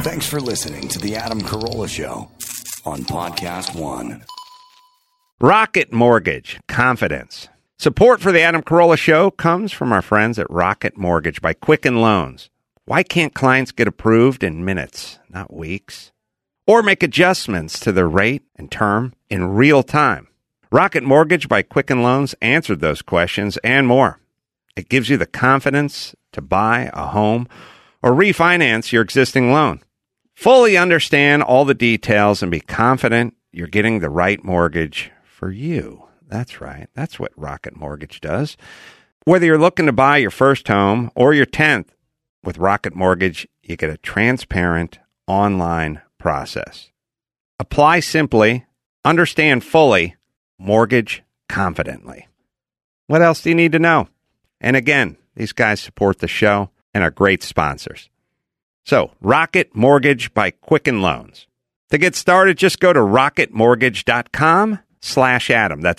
Thanks for listening to The Adam Carolla Show on Podcast One. Rocket Mortgage, confidence. Support for The Adam Carolla Show comes from our friends at Rocket Mortgage by Quicken Loans. Why can't clients get approved in minutes, not weeks? Or make adjustments to their rate and term in real time? Rocket Mortgage by Quicken Loans answered those questions and more. It gives you the confidence to buy a home or refinance your existing loan. Fully understand all the details and be confident you're getting the right mortgage for you. That's right. That's what Rocket Mortgage does. Whether you're looking to buy your first home or your 10th, with Rocket Mortgage, you get a transparent online process. Apply simply, understand fully, mortgage confidently. What else do you need to know? And again, these guys support the show and are great sponsors. So, Rocket Mortgage by Quicken Loans. To get started, just go to rocketmortgage.com/Adam. That's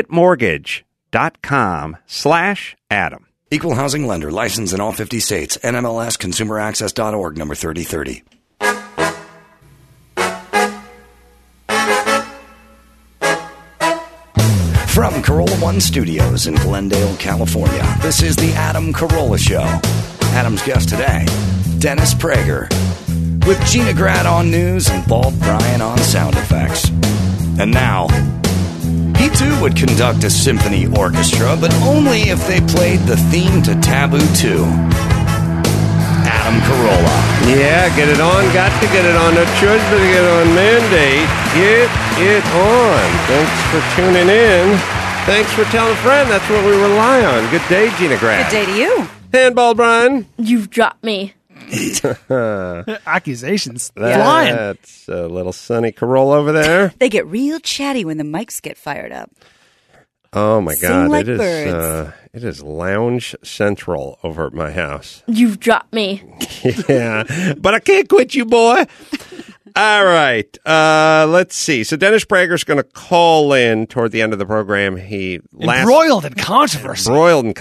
rocketmortgage.com/Adam. Equal housing lender, licensed in all 50 states. NMLS ConsumerAccess.org, number 3030. From Carolla One Studios in Glendale, California, this is The Adam Carolla Show. Adam's guest today, Dennis Prager, with Gina Grad on news and Bald Brian on sound effects. And now, he too would conduct a symphony orchestra, but only if they played the theme to Taboo 2. Adam Carolla. Yeah, get it on. Got to get it on. No choice but to get it on. Mandate. Get it on. Thanks for tuning in. Thanks for telling a friend. That's what we rely on. Good day, Gina Grad. Good day to you. Handball, Brian. You've dropped me. Accusations flying. That's a little Sonny Carolla over there. They get real chatty when the mics get fired up. Oh my Sing God! like birds. It is lounge central over at my house. You've dropped me. Yeah, but I can't quit you, boy. All right, let's see. So Dennis Prager's going to call in toward the end of the program. Embroiled in controversy.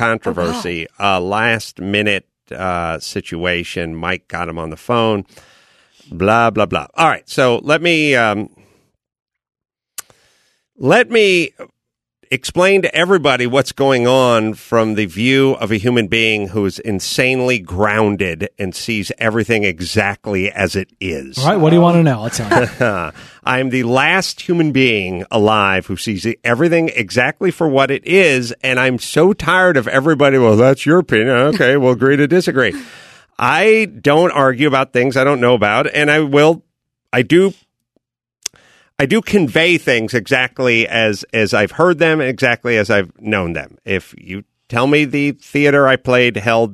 Last minute situation. Mike got him on the phone. Blah blah blah. All right, so let me explain to everybody what's going on from the view of a human being who is insanely grounded and sees everything exactly as it is. All right, what do you want to know? Let's tell I'm the last human being alive who sees everything exactly for what it is, and I'm so tired of everybody, well, that's your opinion. Okay, we'll agree to disagree. I don't argue about things I don't know about, and I do convey things exactly as I've heard them, exactly as I've known them. If you tell me the theater I played held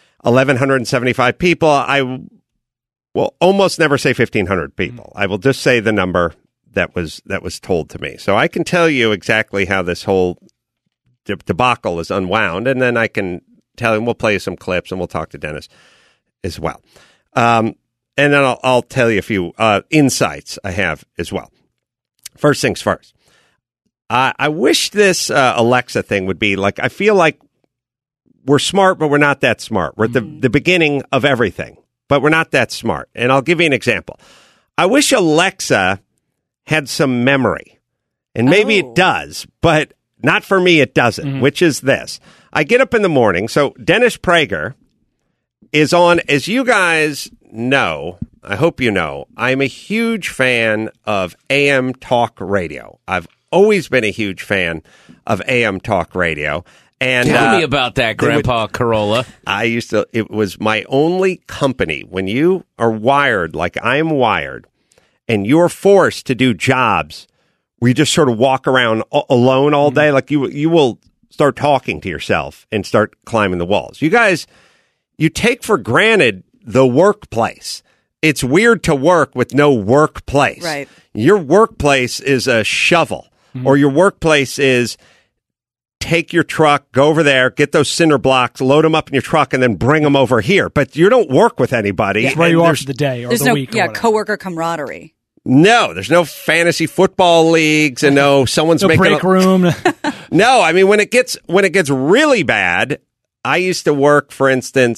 1,175 people, I will almost never say 1,500 people. I will just say the number that was told to me. So I can tell you exactly how this whole debacle is unwound, and then I can tell him, we'll play you some clips, and we'll talk to Dennis as well. And then I'll tell you a few insights I have as well. First things first. I wish this Alexa thing would be like, I feel like we're smart, but we're not that smart. We're at the beginning of everything, but we're not that smart. And I'll give you an example. I wish Alexa had some memory. And maybe it does, but not for me it doesn't, which is this. I get up in the morning. So Dennis Prager is on, as you guys know, I hope you know, I'm a huge fan of AM talk radio. I've always been a huge fan of AM talk radio. And tell me about that, Grandpa Carolla. It was my only company. When you are wired like I'm wired, and you're forced to do jobs where you just sort of walk around alone all day, like you will start talking to yourself and start climbing the walls. You guys, you take for granted the workplace. It's weird to work with no workplace. Right. Your workplace is a shovel, or your workplace is take your truck, go over there, get those cinder blocks, load them up in your truck, and then bring them over here. But you don't work with anybody. That's where you are for the day or the week. There's no coworker camaraderie. No, there's no fantasy football leagues, and no someone's no making break room. No, I mean when it gets really bad. I used to work, for instance,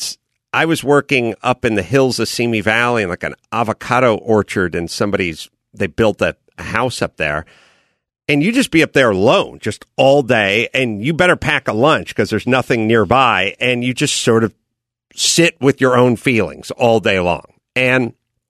I was working up in the hills of Simi Valley in like an avocado orchard, and they built a house up there. And you just be up there alone just all day, and you better pack a lunch because there's nothing nearby, and you just sort of sit with your own feelings all day long. And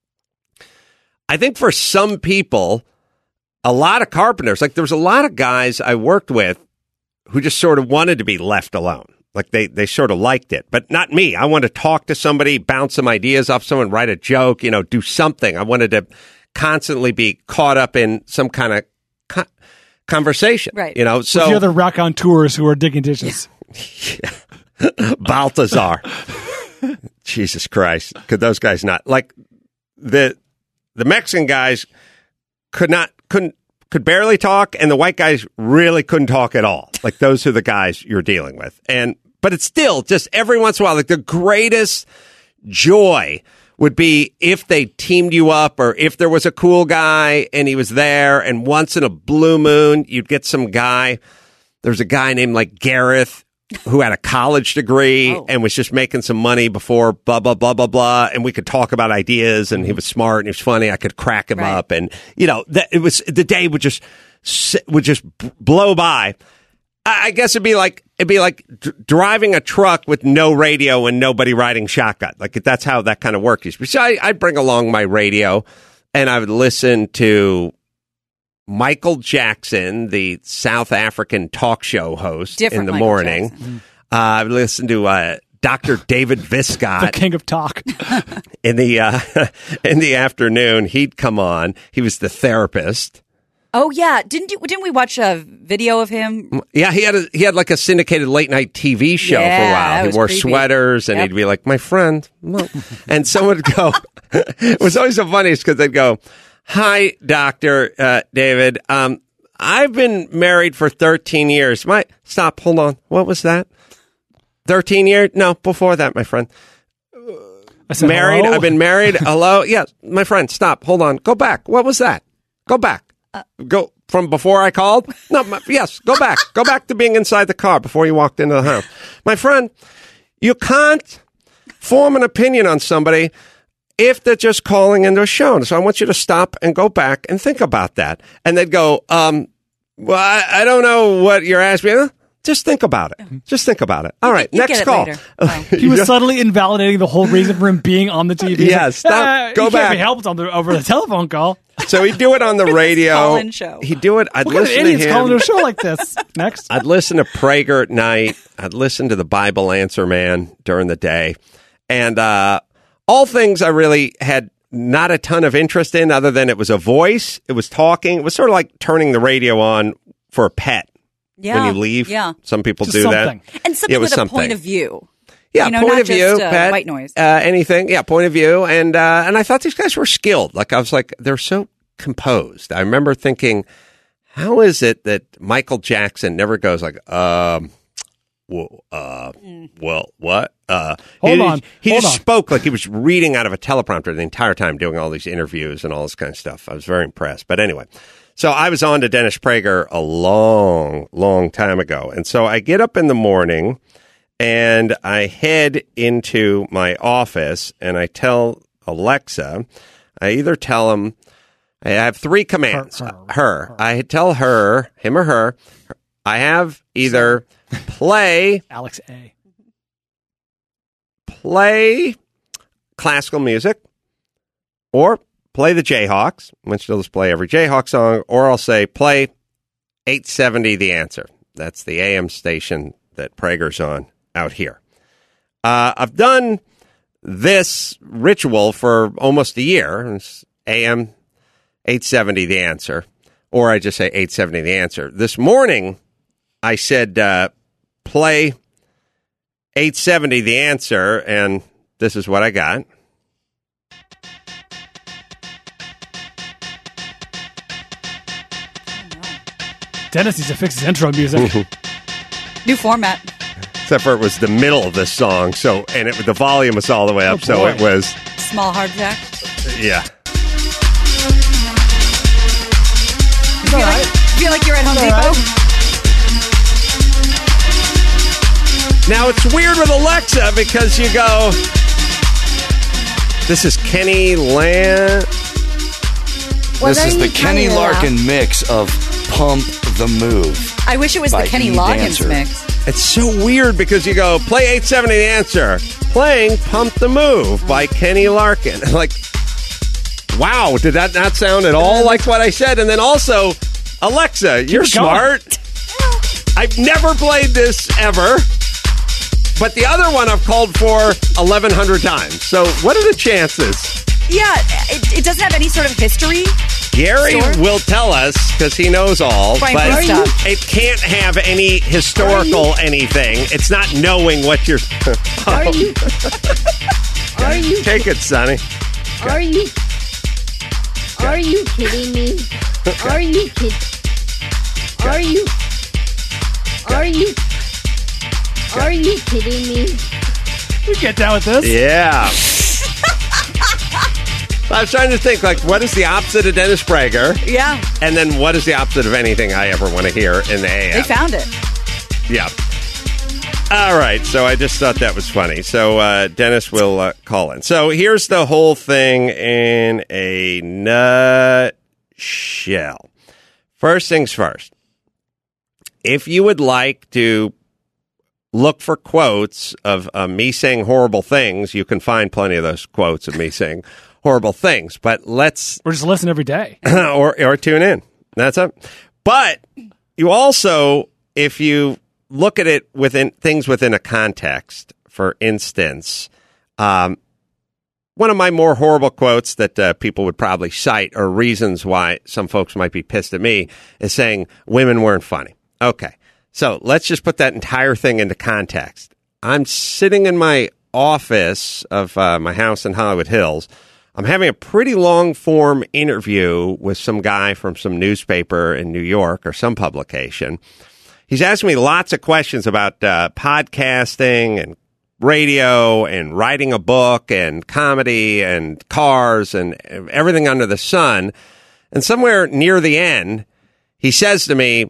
I think for some people, a lot of carpenters, like there was a lot of guys I worked with who just sort of wanted to be left alone. Like they sort of liked it, but not me. I wanted to talk to somebody, bounce some ideas off someone, write a joke, do something. I wanted to constantly be caught up in some kind of conversation. Right. So with the other raconteurs who are digging ditches. Yeah. Balthazar. Jesus Christ. Could those guys not? Like the Mexican guys could barely talk, and the white guys really couldn't talk at all. Like those are the guys you're dealing with. But it's still just every once in a while, like the greatest joy would be if they teamed you up, or if there was a cool guy and he was there, and once in a blue moon, you'd get some guy. There's a guy named like Gareth who had a college degree and was just making some money before blah, blah, blah, blah, blah. And we could talk about ideas, and he was smart and he was funny. I could crack him up. And, the day would just blow by. I guess it'd be like driving a truck with no radio and nobody riding shotgun. Like that's how that kind of worked. So I'd bring along my radio, and I would listen to Michael Jackson, the South African talk show host, in the morning. I would listen to Dr. David Viscott, the king of talk. in the afternoon, he'd come on. He was the therapist. Oh yeah, didn't we watch a video of him? Yeah, he had like a syndicated late night TV show for a while. He wore sweaters, and he'd be like, "My friend," and someone would go. It was always the funniest because they'd go, "Hi, Dr. David. I've been married for 13 years. Stop. Hold on. What was that? 13 years? No, before that, my friend. I said, married. Hello? I've been married. Hello. Yes, my friend. Stop. Hold on. Go back. What was that? Go back. Go from before I called? No. Yes. Go back. Go back to being inside the car before you walked into the house. My friend, you can't form an opinion on somebody if they're just calling into a show. So I want you to stop and go back and think about that." And they'd go, well, I don't know what you're asking me. Just think about it. Just think about it. All right, next call. He was subtly invalidating the whole reason for him being on the TV. Yeah, stop. Go back. Can't be helped over the telephone call. So he'd do it on the radio. Call-in show. He'd do it. I'd what listen kind of idiots to him. calling a show like this? Next. I'd listen to Prager at night. I'd listen to the Bible Answer Man during the day. And all things I really had not a ton of interest in, other than it was a voice. It was talking. It was sort of like turning the radio on for a pet. Yeah, when you leave. Yeah. Some people Just do something. that. And something with a point of view. Yeah, point not of view, just, pet, white noise. Anything. Yeah, point of view. And I thought these guys were skilled. Like, I was like, they're so composed. I remember thinking, how is it that Michael Jackson never goes like, well, what? Hold on. He just spoke like he was reading out of a teleprompter the entire time, doing all these interviews and all this kind of stuff. I was very impressed. But anyway, so I was on to Dennis Prager a long, long time ago. And so I get up in the morning and I head into my office and I tell Alexa, I either tell him, I have three commands. Her. I tell her, him or her, I have either play Alex A. Play classical music, or play the Jayhawks, which she'll just play every Jayhawk song, or I'll say play 870 The Answer. That's the AM station that Prager's on out here. I've done this ritual for almost a year. It's AM 870 The Answer, or I just say 870 The Answer. This morning, I said play 870 The Answer, and this is what I got. Dennis needs to fix his intro music. New format. Except for it was the middle of this song, and the volume was all the way up, so it was... Small hard jack. Yeah. Feel like you're at Home Depot? Now, it's weird with Alexa because you go, This is Kenny Land. This is the Kenny Larkin mix of Pump the Move. I wish it was the By Kenny E Loggins Dancer. mix. It's so weird because you go, play 870 The Answer, playing Pump the Move by Kenny Larkin. Like, wow, did that not sound at all like what I said? And then also, Alexa, you're smart. I've never played this ever. But the other one I've called for 1,100 times. So what are the chances? Yeah, it doesn't have any sort of history. Gary Store? will tell us because he knows all, Brian, but please stop. it can't have any historical anything. It's not knowing what you're... Are you? Are you? Take it, Sonny. Are you? Are you kidding me? Are you kidding? Are you? Are you? Are you kidding me? We get down with this. Yeah. I was trying to think, like, what is the opposite of Dennis Prager? Yeah, And then what is the opposite of anything I ever want to hear in the AM? they found it. Yeah. All right. So I just thought that was funny. So Dennis will call in. So here's the whole thing in a nutshell. First things first. If you would like to look for quotes of me saying horrible things, you can find plenty of those quotes of me saying horrible things. But let's We're just listening every day. or tune in. That's it. But you also, if you look at it within things within a context, for instance, one of my more horrible quotes that people would probably cite, or reasons why some folks might be pissed at me, is saying women weren't funny. Okay. So let's just put that entire thing into context. I'm sitting in my office of my house in Hollywood Hills. I'm having a pretty long-form interview with some guy from some newspaper in New York or some publication. He's asking me lots of questions about podcasting and radio and writing a book and comedy and cars and everything under the sun. And somewhere near the end, he says to me,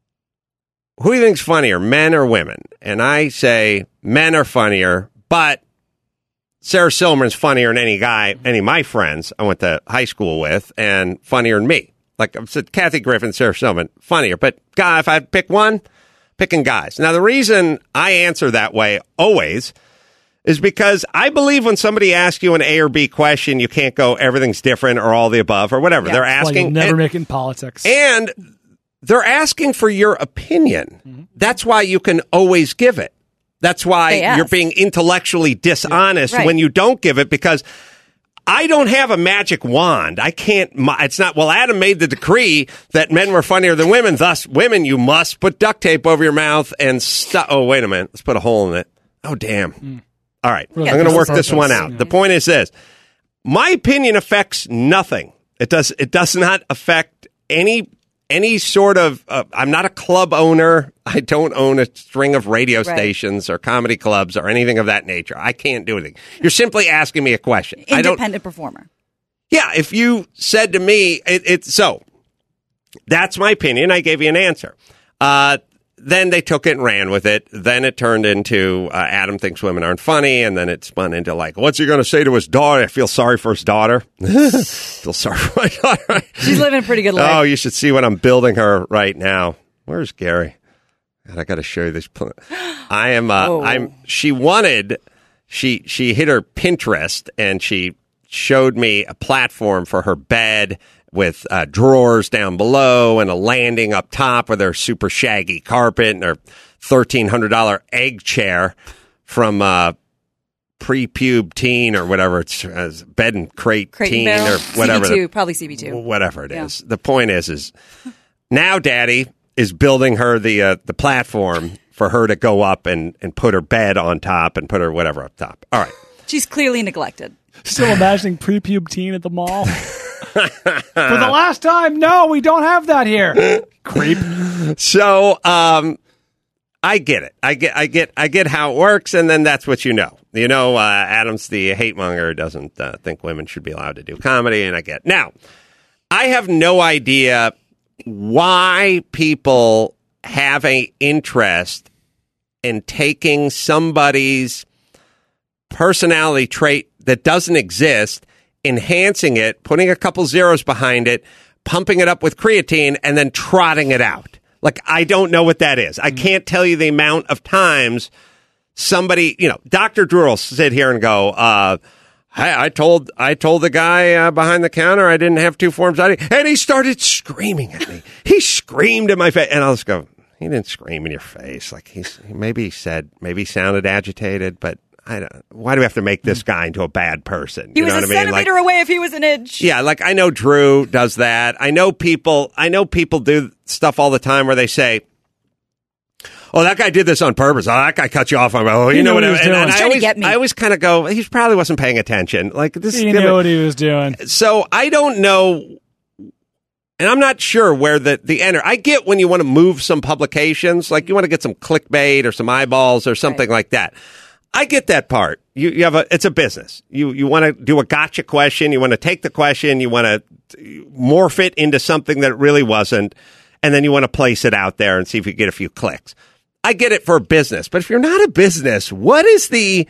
who do you think's funnier, men or women? And I say, men are funnier, but Sarah Silverman's funnier than any guy, any of my friends I went to high school with, and funnier than me. Like I said, Kathy Griffin, Sarah Silverman, funnier. But guy, if I had to pick one, picking guys. Now, the reason I answer that way always is because I believe when somebody asks you an A or B question, you can't go everything's different or all the above or whatever. Yeah. They're Well, asking. you'll never make it in politics. And they're asking for your opinion. That's why you can always give it. That's They why ask. you're being intellectually dishonest Right. when you don't give it, because I don't have a magic wand. I can't. It's not, well, Adam made the decree that men were funnier than women. Thus, women, you must put duct tape over your mouth and stuff. Oh, wait a minute. Let's put a hole in it. Oh, damn. All right. Really I'm going to work purpose, this one yeah. out. The point is this. My opinion affects nothing. It does not affect any sort of, I'm not a club owner. I don't own a string of radio Right. stations or comedy clubs or anything of that nature. I can't do anything. You're simply asking me a question. I don't, Independent performer. yeah, if you said to me, so that's my opinion. I gave you an answer. Then they took it and ran with it. Then it turned into Adam thinks women aren't funny. And then it spun into like, what's he going to say to his daughter? I feel sorry for his daughter. Feel sorry for my daughter. She's living a pretty good life. Oh, you should see what I'm building her right now. Where's Gary? God, I got to show you this. I am. She hit her Pinterest and she showed me a platform for her bed with drawers down below and a landing up top with her super shaggy carpet and her $1,300 egg chair from pre-pube teen or whatever it's bed and crate Crate and teen barrel. or whatever. CB2, probably CB2. Whatever it Yeah. is. The point is now Daddy is building her the platform for her to go up and put her bed on top and put her whatever up top. All right. She's clearly neglected. Still imagining pre-pube teen at the mall. For the last time, no, we don't have that here. Creep. So I get it. I get how it works, and then that's what you know. You know, Adam's the hate monger, doesn't think women should be allowed to do comedy, and I get it. Now, I have no idea why people have an interest in taking somebody's personality trait that doesn't exist, enhancing it, putting a couple zeros behind it, pumping it up with creatine, and then trotting it out. Like, I don't know what that is. I can't tell you the amount of times somebody, Dr. Drew will sit here and go, I told the guy behind the counter I didn't have 2 forms ID, and he started screaming at me. He screamed in my face, and I'll just go, he didn't scream in your face. Like, maybe he sounded agitated, but why do we have to make this guy into a bad person? He was a centimeter away if he was an inch. Yeah, like, I know Drew does that. I know people do stuff all the time where they say, oh, that guy did this on purpose. Oh, that guy cut you off. I'm like, oh, you know what he was doing. And I always kind of go, he probably wasn't paying attention. Like, this. He knew what he was doing. So I don't know, and I'm not sure where the enter. I get when you want to move some publications, like you want to get some clickbait or some eyeballs or something like that. I get that part. You have it's a business. You want to do a gotcha question. You want to take the question. You want to morph it into something that it really wasn't, and then you want to place it out there and see if you get a few clicks. I get it for a business, but if you're not a business, what is that?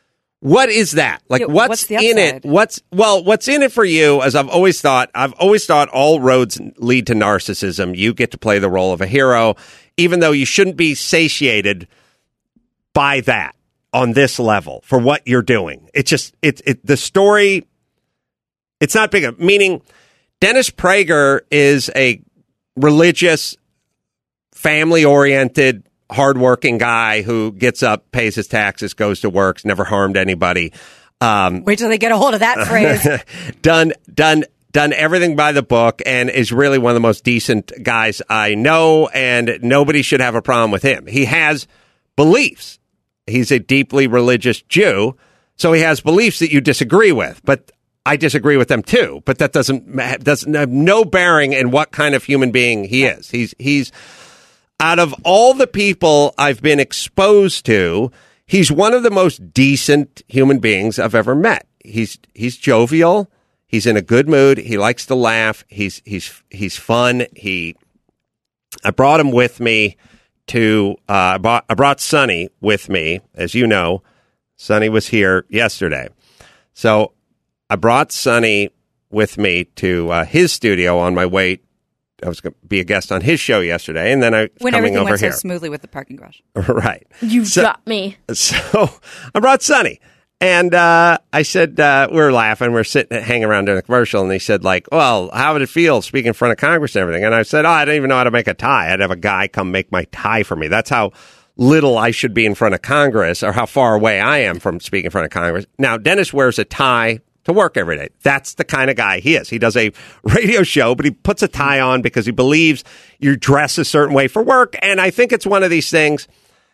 Like, what's in it? What's in it for you? As I've always thought all roads lead to narcissism. You get to play the role of a hero, even though you shouldn't be satiated by that on this level for what you're doing. It's just, the story, it's not big. Meaning, Dennis Prager is a religious, family-oriented, hardworking guy who gets up, pays his taxes, goes to work, never harmed anybody. Wait till they get a hold of that phrase. Done everything by the book, and is really one of the most decent guys I know, and nobody should have a problem with him. He has beliefs. He's a deeply religious Jew, so he has beliefs that you disagree with, but I disagree with them too. But that doesn't have no bearing in what kind of human being he is. He's out of all the people I've been exposed to, he's one of the most decent human beings I've ever met. He's jovial. He's in a good mood. He likes to laugh. He's fun. I brought him with me to. I brought Sonny with me, as you know. Sonny was here yesterday, so I brought Sonny with me to his studio on my way. I was going to be a guest on his show yesterday, and then I was when coming everything over went here. so smoothly with the parking garage. Right. You got me. So I brought Sonny, and I said, we were laughing, we were sitting, hanging around during the commercial, and he said, like, well, how would it feel speaking in front of Congress and everything? And I said, I don't even know how to make a tie. I'd have a guy come make my tie for me. That's how little I should be in front of Congress, or how far away I am from speaking in front of Congress. Now, Dennis wears a tie to work every day. That's the kind of guy he is. He does a radio show, but he puts a tie on because he believes you dress a certain way for work. And I think it's one of these things.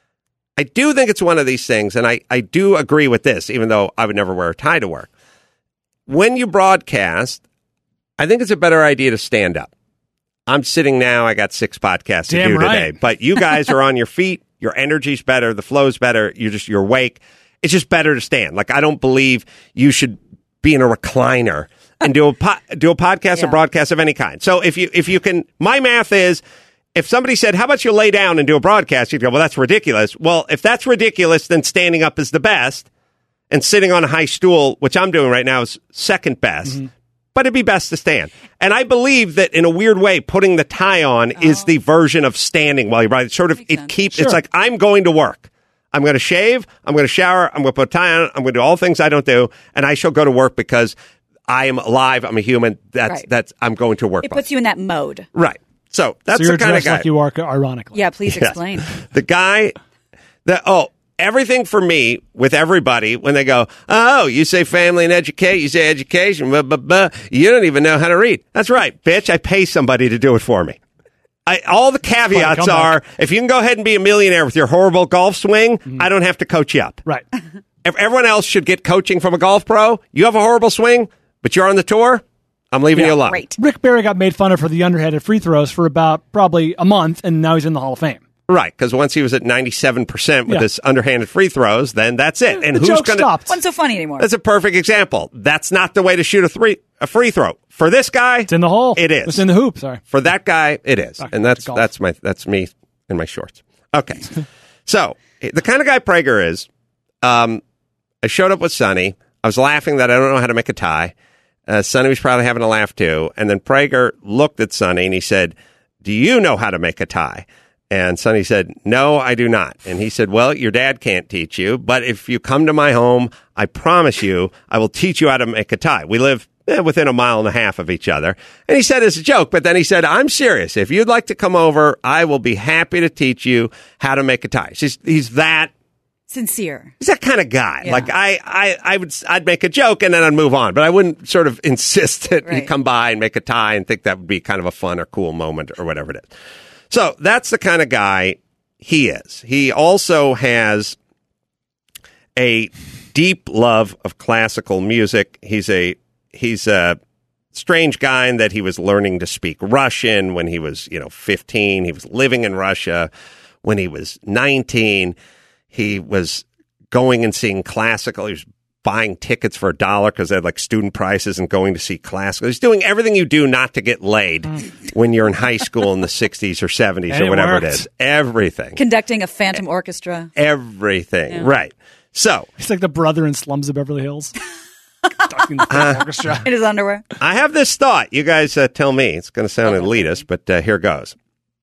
I do think it's one of these things, and I do agree with this, even though I would never wear a tie to work. When you broadcast, I think it's a better idea to stand up. I'm sitting now. I got 6 podcasts to do today, but you guys are on your feet. Your energy's better. The flow's better. You're awake. It's just better to stand. Like, I don't believe you should be in a recliner and do a podcast or broadcast of any kind. So if you can, my math is, if somebody said, how about you lay down and do a broadcast? You'd go, well, that's ridiculous. Well, if that's ridiculous, then standing up is the best, and sitting on a high stool, which I'm doing right now, is second best. Mm-hmm. But it'd be best to stand. And I believe that in a weird way, putting the tie on is the version of standing while you're riding. Sort of, it's like, I'm going to work. I'm going to shave, I'm going to shower, I'm going to put a tie on, I'm going to do all things I don't do, and I shall go to work because I am alive, I'm a human, that's I'm going to work. It puts you in that mode. Right. So that's the kind of guy. Like you are, ironically. Yeah, please explain. The guy everything for me with everybody when they go, oh, you say family and educate, you say education, blah, blah, blah. You don't even know how to read. That's right, bitch, I pay somebody to do it for me. All the caveats are, if you can go ahead and be a millionaire with your horrible golf swing, I don't have to coach you up. Right. If everyone else should get coaching from a golf pro, you have a horrible swing, but you're on the tour, I'm leaving you alone. Great. Rick Barry got made fun of for the underhanded free throws for about probably a month, and now he's in the Hall of Fame. Right, because once he was at 97% with his underhanded free throws, then that's it. And the who's joke going to? stopped. Wasn't so funny anymore. That's a perfect example. That's not the way to shoot a free throw. For this guy, it's in the hole. It is. It's in the hoop. Sorry. For that guy, it is, and that's me in my shorts. Okay, so the kind of guy Prager is. I showed up with Sonny. I was laughing that I don't know how to make a tie. Sonny was probably having a laugh too. And then Prager looked at Sonny and he said, "Do you know how to make a tie?" And Sonny said, "No, I do not." And he said, "Well, your dad can't teach you, but if you come to my home, I promise you, I will teach you how to make a tie. We live within a mile and a half of each other." And he said as a joke, but then he said, "I'm serious. If you'd like to come over, I will be happy to teach you how to make a tie." He's that sincere. He's that kind of guy. Yeah. Like I'd make a joke and then I'd move on, but I wouldn't sort of insist that he come by and make a tie and think that would be kind of a fun or cool moment or whatever it is. So that's the kind of guy he is. He also has a deep love of classical music. He's a strange guy in that he was learning to speak Russian when he was, 15. He was living in Russia when he was 19. He was going and seeing classical. He was buying tickets for $1 because they had like student prices and going to see classical. He's doing everything you do not to get laid when you're in high school in the 60s or 70s or whatever it is. Everything. Conducting a phantom orchestra. Everything. Yeah. Right. So. He's like the brother in Slums of Beverly Hills. Conducting the phantom orchestra. In his underwear. I have this thought. You guys tell me. It's going to sound elitist, but here goes.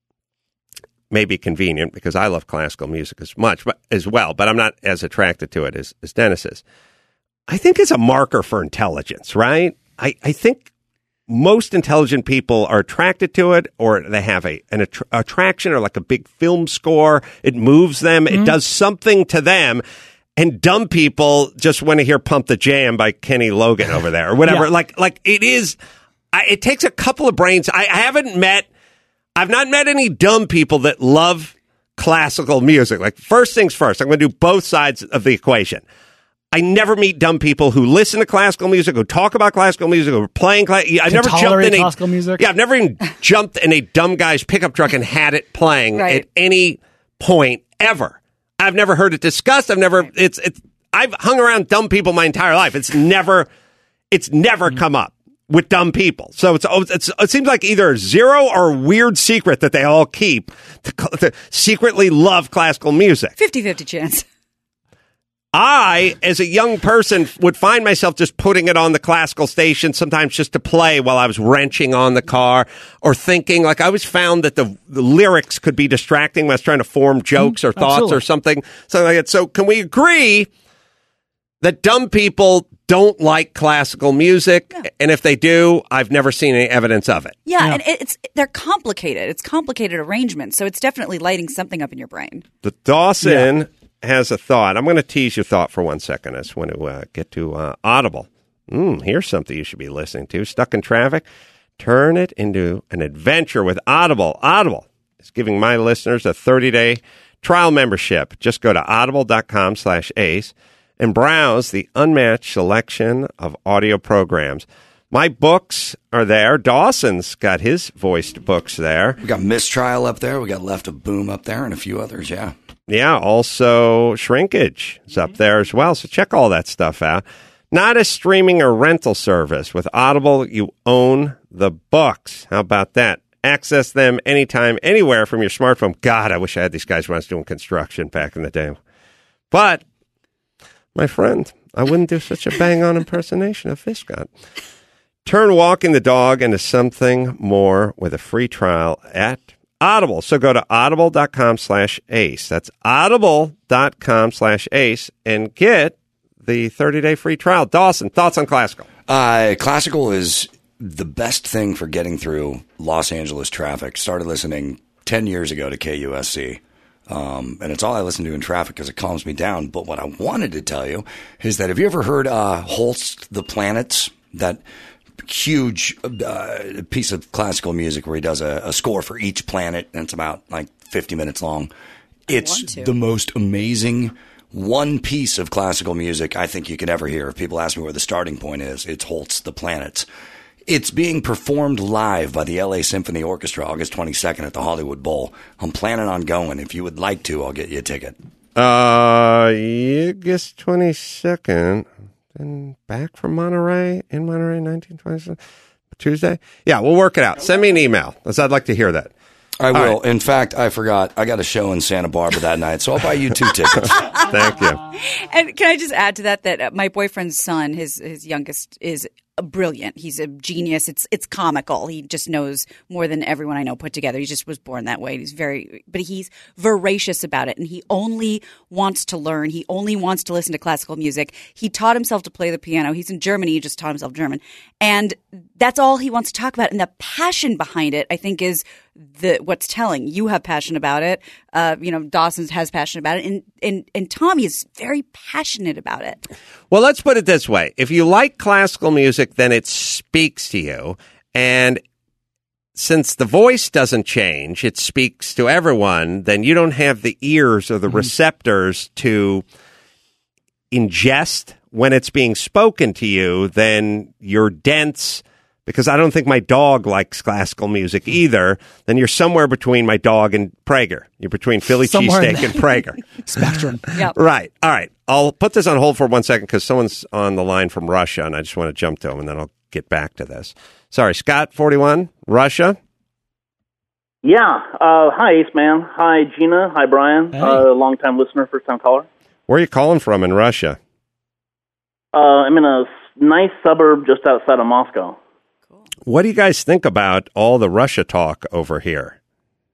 Maybe convenient because I love classical music as well, but I'm not as attracted to it as Dennis is. I think it's a marker for intelligence, right? I think most intelligent people are attracted to it, or they have an attraction or like a big film score. It moves them. Mm-hmm. It does something to them. And dumb people just want to hear Pump the Jam by Kenny Logan over there or whatever. Yeah. Like it is, it takes a couple of brains. I've not met any dumb people that love classical music. Like, first things first, I'm going to do both sides of the equation. I never meet dumb people who listen to classical music, who talk about classical music, who are playing I've never jumped in classical music. Yeah, I've never even jumped in a dumb guy's pickup truck and had it playing at any point ever. I've never heard it discussed. I've hung around dumb people my entire life. It's never come up with dumb people. So it seems like either zero or a weird secret that they all keep to secretly love classical music. 50-50 chance. I, as a young person, would find myself just putting it on the classical station, sometimes just to play while I was wrenching on the car or thinking. Like, I always found that the lyrics could be distracting when I was trying to form jokes or thoughts or something like that. So can we agree that dumb people don't like classical music? Yeah. And if they do, I've never seen any evidence of it. Yeah, and they're complicated. It's complicated arrangements, so it's definitely lighting something up in your brain. The Dawson has a thought. I'm going to tease your thought for 1 second. I just want to get to Audible. Here's something you should be listening to. Stuck in traffic? Turn it into an adventure with Audible. Audible is giving my listeners a 30-day trial membership. Just go to audible.com/ace and browse the unmatched selection of audio programs. My books are there. Dawson's got his voiced books there. We got Mistrial up there. We got Left of Boom up there and a few others, yeah. Yeah, also Shrinkage is up there as well. So check all that stuff out. Not a streaming or rental service. With Audible, you own the books. How about that? Access them anytime, anywhere from your smartphone. God, I wish I had these guys when I was doing construction back in the day. But, my friend, I wouldn't do such a bang-on impersonation of Viscott. Turn walking the dog into something more with a free trial at Audible. So go to audible.com/ace. That's audible.com/ace and get the 30-day free trial. Dawson, thoughts on classical? Classical is the best thing for getting through Los Angeles traffic. Started listening 10 years ago to KUSC. And it's all I listen to in traffic because it calms me down. But what I wanted to tell you is that have you ever heard Holst the Planets? That huge piece of classical music where he does a score for each planet, and it's about like 50 minutes long. It's the most amazing one piece of classical music I think you could ever hear. If people ask me where the starting point is, it's Holst the Planets. It's being performed live by the LA Symphony Orchestra August 22nd at the Hollywood Bowl. I'm planning on going. If you would like to, I'll get you a ticket. August 22nd. And back from Monterey, 1927, Tuesday? Yeah, we'll work it out. Send me an email, because I'd like to hear that. I will. right. In fact, I forgot. I got a show in Santa Barbara that night, so I'll buy you 2 tickets. Thank you. And can I just add to that my boyfriend's son, his youngest, is brilliant. He's a genius. It's comical. He just knows more than everyone I know put together. He just was born that way. But he's voracious about it, and he only wants to learn. He only wants to listen to classical music. He taught himself to play the piano. He's in Germany. He just taught himself German, and that's all he wants to talk about. And the passion behind it, I think, is what's telling. You have passion about it. Dawson has passion about it, and Tommy is very passionate about it. Well, let's put it this way. If you like classical music, then it speaks to you. And since the voice doesn't change, it speaks to everyone, then you don't have the ears or the receptors to ingest when it's being spoken to you, then you're dense. Because I don't think my dog likes classical music either, then you're somewhere between my dog and Prager. You're between Philly cheesesteak and Prager. Spectrum. Yep. Right. All right. I'll put this on hold for 1 second because someone's on the line from Russia, and I just want to jump to him, and then I'll get back to this. Sorry, Scott, 41, Russia. Yeah. Hi, Ace Man. Hi, Gina. Hi, Brian. Hey. Long-time listener, first-time caller. Where are you calling from in Russia? I'm in a nice suburb just outside of Moscow. What do you guys think about all the Russia talk over here?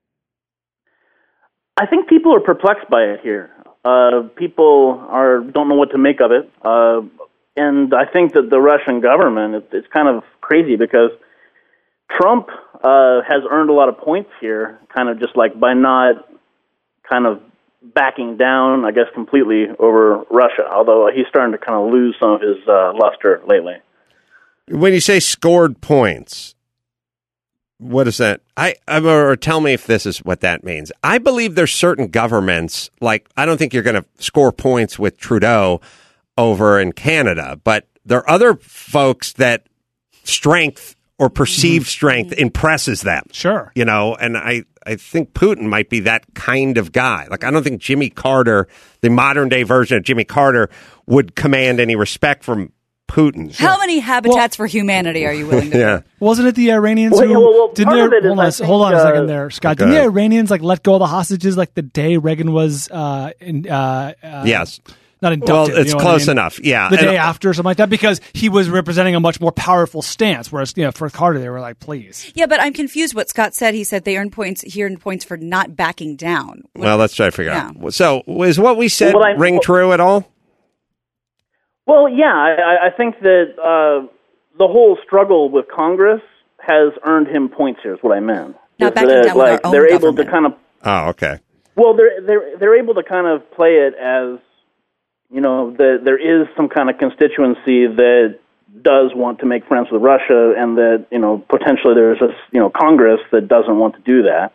I think people are perplexed by it here. People don't know what to make of it. And I think that the Russian government, it's kind of crazy because Trump has earned a lot of points here, kind of just like by not kind of backing down, I guess, completely over Russia, although he's starting to kind of lose some of his luster lately. When you say scored points, what is that? Or tell me if this is what that means. I believe there's certain governments, like I don't think you're going to score points with Trudeau over in Canada, but there are other folks that strength or perceived strength impresses them. Sure. And I think Putin might be that kind of guy. Like, I don't think Jimmy Carter, the modern day version of Jimmy Carter, would command any respect from Putin. How many habitats for humanity are you willing to Yeah. Wasn't it the Iranians Well, who didn't part of it is, hold on a think, second there, Scott? Go Didn't the ahead. Iranians let go of the hostages the day Reagan was Yes. not inducted? Well, it's you know what close I mean? enough. Yeah. The And- day after or something like that, because he was representing a much more powerful stance, whereas for Carter they were like, please. Yeah, but I'm confused what Scott said. He said they earned points for not backing down. Well, let's try to figure Yeah. out. So, is what we said Well, ring true at all? Well, yeah, I think that the whole struggle with Congress has earned him points here, is what I meant. Not Is backing that, down with our own they're able to government. kind of, Oh, okay. well, they're able to kind of play it as, that there is some kind of constituency that does want to make friends with Russia, and that potentially there's a Congress that doesn't want to do that,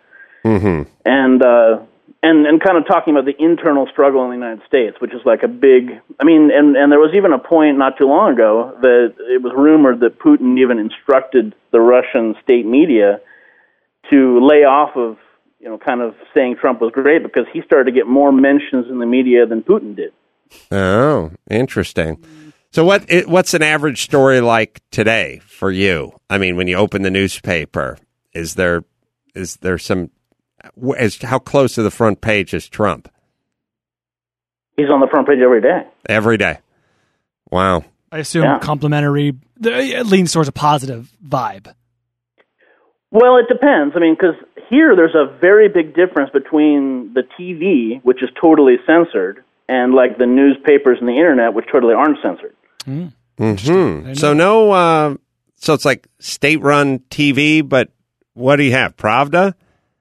and kind of talking about the internal struggle in the United States, which is like a big. I mean, and there was even a point not too long ago that it was rumored that Putin even instructed the Russian state media to lay off of kind of saying Trump was great because he started to get more mentions in the media than Putin did. Oh, interesting. So what's an average story like today for you? I mean, when you open the newspaper, is there some, how close to the front page is Trump? He's on the front page every day. Every day. Wow. I assume Yeah. complimentary. It leans towards a positive vibe. Well, it depends. I mean, because here there's a very big difference between the TV, which is totally censored, and like the newspapers and the internet, which totally aren't censored. Mm-hmm. So so it's like state-run TV, but what do you have? Pravda?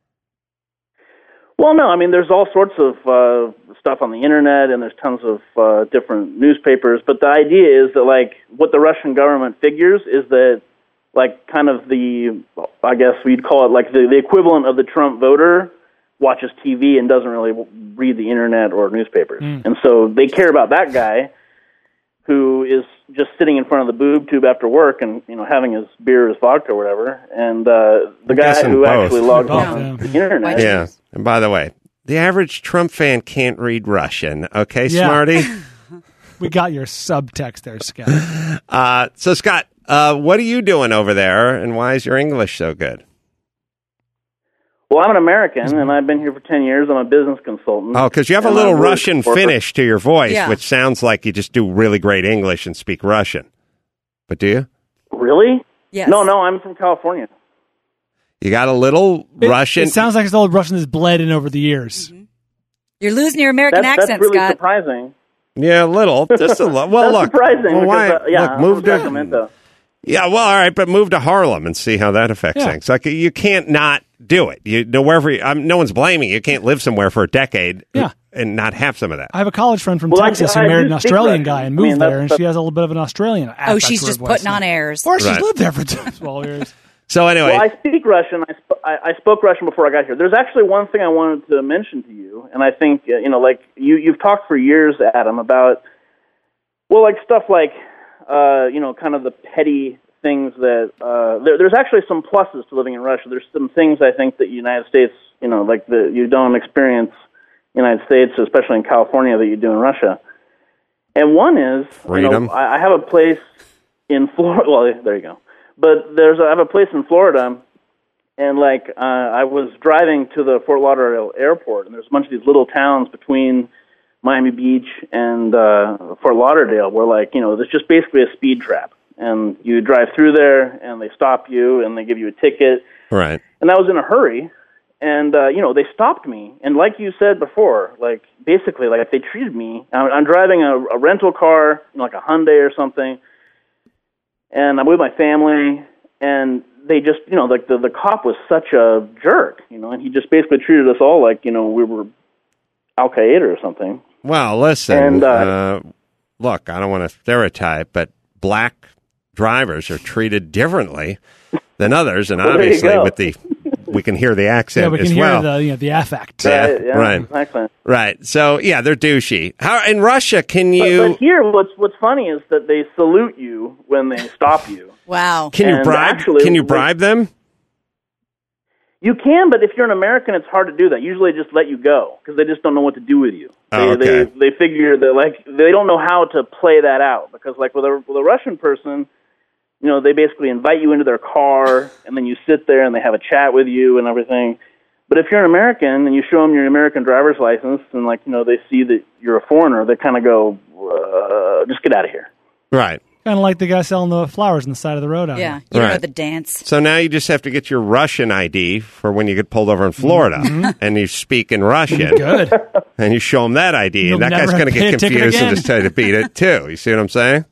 Well, no, I mean, there's all sorts of stuff on the internet, and there's tons of different newspapers. But the idea is that, like, what the Russian government figures is that, like, kind of I guess we'd call it like the equivalent of the Trump voter watches TV and doesn't really read the internet or newspapers. And so they care about that guy who is just sitting in front of the boob tube after work and, having his beer or his vodka or whatever. And the guy guessing who both. actually logs Both, on yeah. the internet. Yeah. And by the way, the average Trump fan can't read Russian. Okay, Yeah. Smarty? We got your subtext there, Scott. So, Scott, what are you doing over there, and why is your English so good? Well, I'm an American, and I've been here for 10 years. I'm a business consultant. Oh, because you have a And little I've worked Russian for- finish to your voice, Yeah. which sounds like you just do really great English and speak Russian. But do you? Really? Yes. No, I'm from California. You got a little Russian. It sounds like it's old Russian that's bled in over the years. You're losing your American That's accent, really Scott. surprising. Yeah, a little. Just a little. Well, That's look. surprising. Well, why? Because, yeah, Look, I'm move from to Sacramento. Yeah, well, all right, but move to Harlem and see how that affects Yeah. things. Like you can't not do it. You know, no one's blaming you. You can't live somewhere for a decade and not have some of that. I have a college friend from Well, Texas who I married do an speak Australian Russian. guy and I mean, moved there, and that's- she has a little bit of an Australian accent. Oh, she's just putting on airs. Or she's Right. lived there for 12 years. So anyway, Well, I speak Russian. I spoke Russian before I got here. There's actually one thing I wanted to mention to you, and I think like you've talked for years, Adam, about like stuff like kind of the petty things that there's actually some pluses to living in Russia. There's some things I think that United States, like you don't experience United States, especially in California, that you do in Russia. And one is Freedom. I have a place in Florida. Well, there you go. But I have a place in Florida, and I was driving to the Fort Lauderdale airport, and there's a bunch of these little towns between Miami Beach and Fort Lauderdale where there's just basically a speed trap, and you drive through there, and they stop you, and they give you a ticket. right. And I was in a hurry, and they stopped me, and like you said before, basically they treated me. I'm driving a rental car, like a Hyundai or something. And I'm with my family, and they just, the cop was such a jerk, and he just basically treated us all like, we were Al Qaeda or something. Well, listen. And, look, I don't want to stereotype, but black drivers are treated differently than others, and Well, there you obviously go. we can hear the accent Yeah, we can as hear well. the affect. Yeah, yeah, right. Exactly. Right. So yeah, they're douchey. How in Russia can you But here, what's funny is that they salute you when they stop you. Wow. can you and bribe actually, can you bribe them? You can, but if you're an American, it's hard to do that. Usually, they just let you go because they just don't know what to do with you. Oh, okay. They figure that they don't know how to play that out because with a Russian person, they basically invite you into their car and then you sit there and they have a chat with you and everything. But if you're an American and you show them your American driver's license and they see that you're a foreigner, they kind of go, just get out of here. Right. Kind of like the guy selling the flowers on the side of the road out Yeah, here. you don't know Right. the dance. So now you just have to get your Russian ID for when you get pulled over in Florida, and you speak in Russian, Good. and you show them that ID, You'll and that never guy's going to pay get a ticket confused and again. just try to beat it too. You see what I'm saying?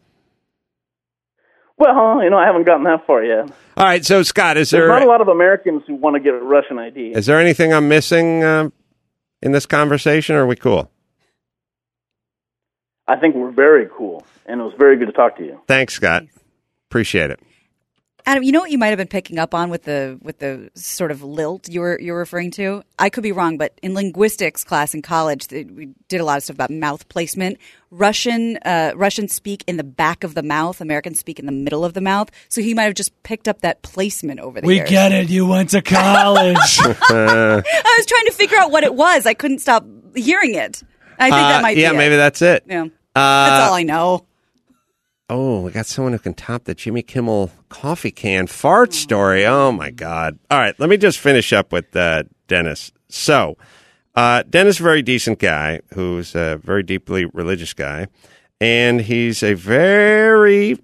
Well, I haven't gotten that far yet. All right. So Scott, is There's not a there lot of Americans who want to get a Russian ID. is there anything I'm missing in this conversation? Or are we cool? I think we're very cool, and it was very good to talk to you. Thanks, Scott. Appreciate it. Adam, you know what you might have been picking up on with the sort of lilt you're referring to? I could be wrong, but in linguistics class in college, we did a lot of stuff about mouth placement. Russians speak in the back of the mouth. Americans speak in the middle of the mouth. So he might have just picked up that placement over the We years. get it. You went to college. I was trying to figure out what it was. I couldn't stop hearing it. I think that might be yeah, it. maybe that's it. Yeah. That's all I know. Oh, we got someone who can top the Jimmy Kimmel coffee can fart story. Oh, my God. All right, let me just finish up with Dennis. So, Dennis is a very decent guy who's a very deeply religious guy, and he's a very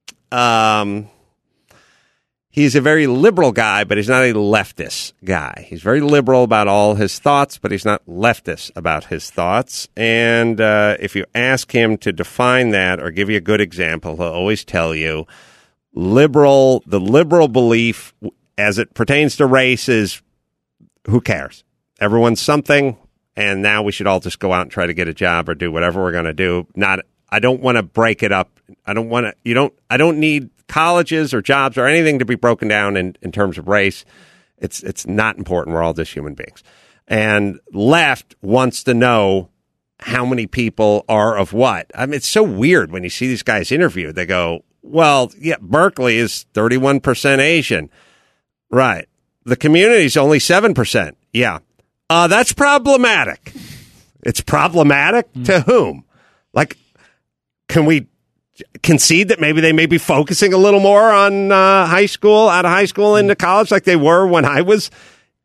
liberal guy, but he's not a leftist guy. He's very liberal about all his thoughts, but he's not leftist about his thoughts. And if you ask him to define that or give you a good example, he'll always tell you the liberal belief as it pertains to race is who cares? Everyone's something, and now we should all just go out and try to get a job or do whatever we're going to do. I don't want to break it up. I don't need colleges or jobs or anything to be broken down in terms of race. It's not important. We're all just human beings. And left wants to know how many people are of what. I mean, it's so weird when you see these guys interviewed. They go, well, yeah, Berkeley is 31% Asian. Right. The community's only 7%. Yeah. That's problematic. It's problematic to whom? Can we concede that maybe they may be focusing a little more on out of high school into college like they were when I was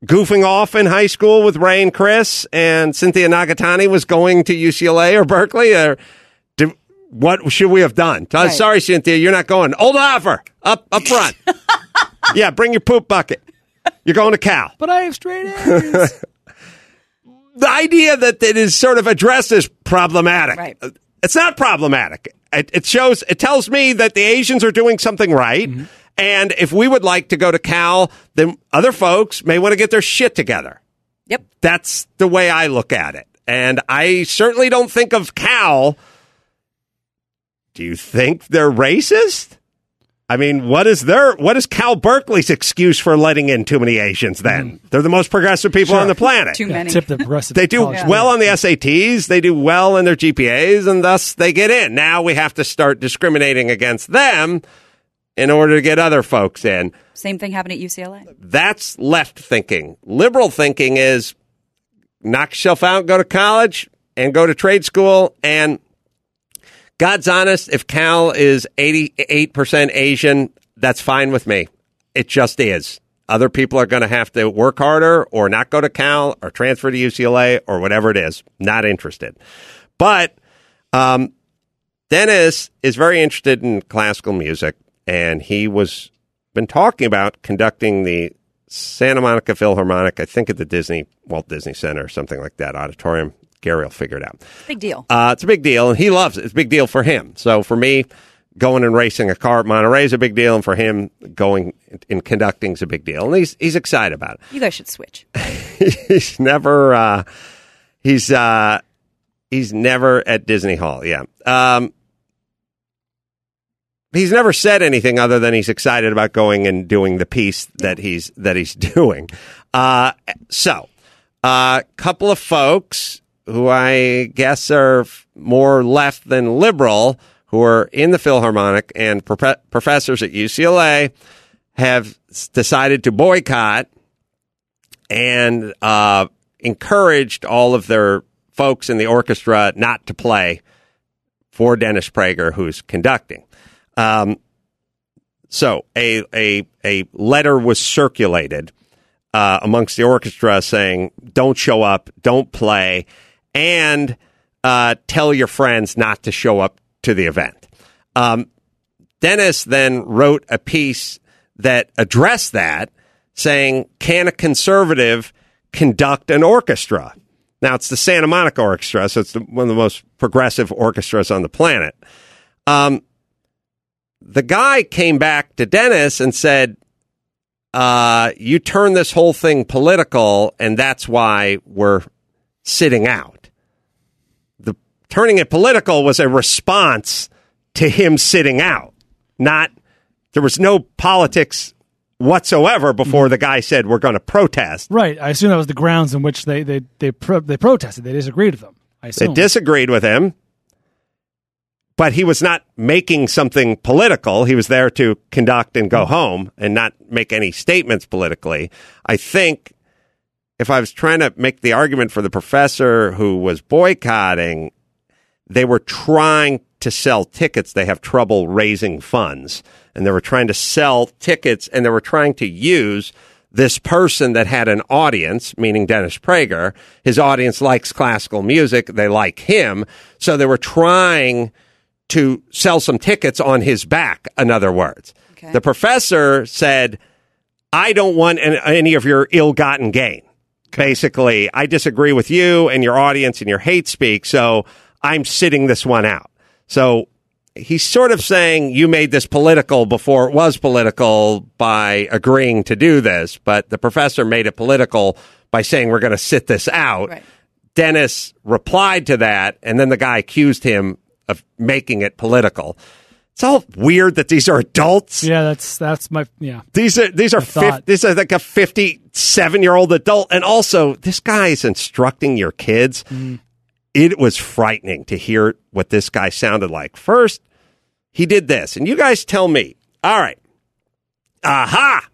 goofing off in high school with Ray and Chris, and Cynthia Nagatani was going to UCLA or Berkeley? Or what should we have done? Right. Sorry, Cynthia, you're not going. Old offer up front. Yeah, bring your poop bucket. You're going to Cal. But I have straight A's. The idea that it is sort of addressed as problematic. Right. It's not problematic. It tells me that the Asians are doing something right. Mm-hmm. And if we would like to go to Cal, then other folks may want to get their shit together. Yep. That's the way I look at it. And I certainly don't think of Cal. Do you think they're racist? I mean, what is Cal Berkeley's excuse for letting in too many Asians then? They're the most progressive people on the planet. Too many. Tip the progressive. They do well on the SATs. They do well in their GPAs, and thus they get in. Now we have to start discriminating against them in order to get other folks in. Same thing happened at UCLA. That's left thinking. Liberal thinking is knock yourself out, go to college, and go to trade school, and God's honest, if Cal is 88% Asian, that's fine with me. It just is. Other people are going to have to work harder or not go to Cal or transfer to UCLA or whatever it is. Not interested. But Dennis is very interested in classical music, and he was been talking about conducting the Santa Monica Philharmonic, I think at the Walt Disney Center or something like that, auditorium. Gary will figure it out. Big deal. It's a big deal, and he loves it. It's a big deal for him. So for me, going and racing a car at Monterey is a big deal, and for him, going and conducting is a big deal. And he's excited about it. You guys should switch. He's never he's never at Disney Hall. Yeah. He's never said anything other than he's excited about going and doing the piece that he's doing. So a couple of folks who I guess are more left than liberal, who are in the Philharmonic and professors at UCLA, have decided to boycott and encouraged all of their folks in the orchestra not to play for Dennis Prager, who's conducting. So a letter was circulated amongst the orchestra saying, don't show up, don't play, and tell your friends not to show up to the event. Dennis then wrote a piece that addressed that, saying, can a conservative conduct an orchestra? Now, it's the Santa Monica Orchestra, so it's one of the most progressive orchestras on the planet. The guy came back to Dennis and said, you turn this whole thing political, and that's why we're sitting out. The turning it political was a response to him sitting out. There was no politics whatsoever before the guy said, we're going to protest. Right. I assume that was the grounds in which they protested. They disagreed with him. They disagreed with him. But he was not making something political. He was there to conduct and go home and not make any statements politically. I think if I was trying to make the argument for the professor who was boycotting, they were trying to sell tickets. They have trouble raising funds. And they were trying to sell tickets, and they were trying to use this person that had an audience, meaning Dennis Prager. His audience likes classical music. They like him. So they were trying to sell some tickets on his back, in other words. Okay. The professor said, I don't want any of your ill-gotten gain. Okay. Basically, I disagree with you and your audience and your hate speak, so I'm sitting this one out. So he's sort of saying you made this political before it was political by agreeing to do this, but the professor made it political by saying we're going to sit this out. Right. Dennis replied to that, and then the guy accused him of making it political. It's all weird that these are adults. Yeah, that's my These are this is like a 57-year-old adult, and also this guy is instructing your kids. Mm. It was frightening to hear what this guy sounded like. First, he did this, and you guys tell me. All right, aha!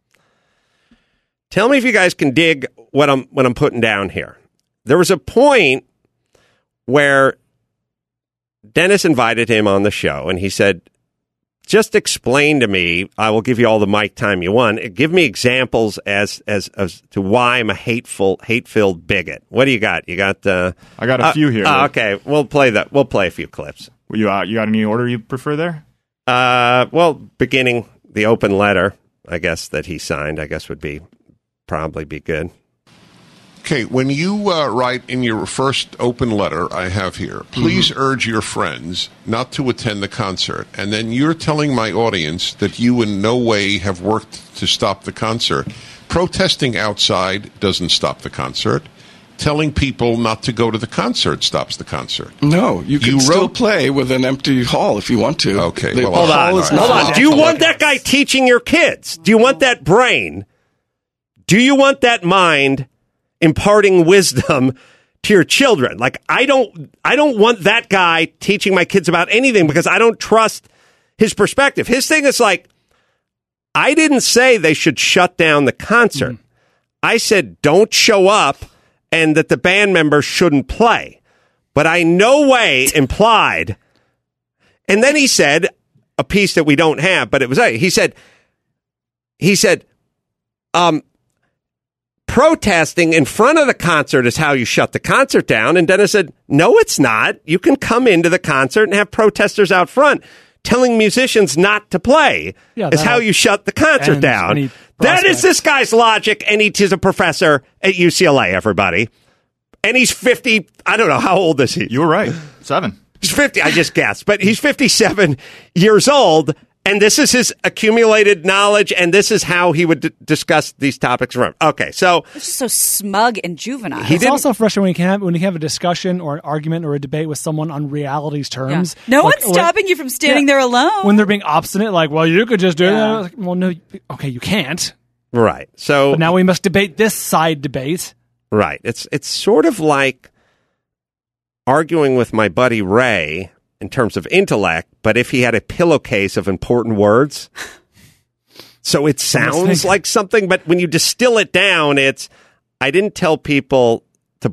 Tell me if you guys can dig what I'm putting down here. There was a point where Dennis invited him on the show, and he said, just explain to me. I will give you all the mic time you want. Give me examples as to why I'm a hate-filled bigot. What do you got? You got? I got a few here. Okay, we'll play that. We'll play a few clips. You got any order you prefer there? Well, beginning the open letter, I guess, that he signed, I guess would probably be good. Okay, when you write in your first open letter I have here, please urge your friends not to attend the concert. And then you're telling my audience that you in no way have worked to stop the concert. Protesting outside doesn't stop the concert. Telling people not to go to the concert stops the concert. No, you can still play with an empty hall if you want to. Okay, hold on. Do you want that guy teaching your kids? Do you want that brain? Do you want that mind imparting wisdom to your children? Like, I don't want that guy teaching my kids about anything because I don't trust his perspective. His thing is like, I didn't say they should shut down the concert. I said don't show up and that the band members shouldn't play. But I no way implied. And then he said a piece that we don't have, but it was, he said, protesting in front of the concert is how you shut the concert down. And Dennis said, no, it's not. You can come into the concert and have protesters out front. Telling musicians not to play is how you shut the concert down. That is this guy's logic, and he's a professor at UCLA, everybody. And he's 50. I don't know. How old is he? You were right. 7. He's 50. I just guessed. But he's 57 years old. And this is his accumulated knowledge, and this is how he would discuss these topics. Okay, so it's just so smug and juvenile. It's also frustrating when you have a discussion or an argument or a debate with someone on reality's terms. Yeah. No one's stopping you from standing there alone. When they're being obstinate, like, well, you could just do that. Like, well, no, okay, you can't. Right. So but now we must debate this side debate. Right. It's sort of like arguing with my buddy Ray in terms of intellect, but if he had a pillowcase of important words. So it sounds like something, but when you distill it down, I didn't tell people that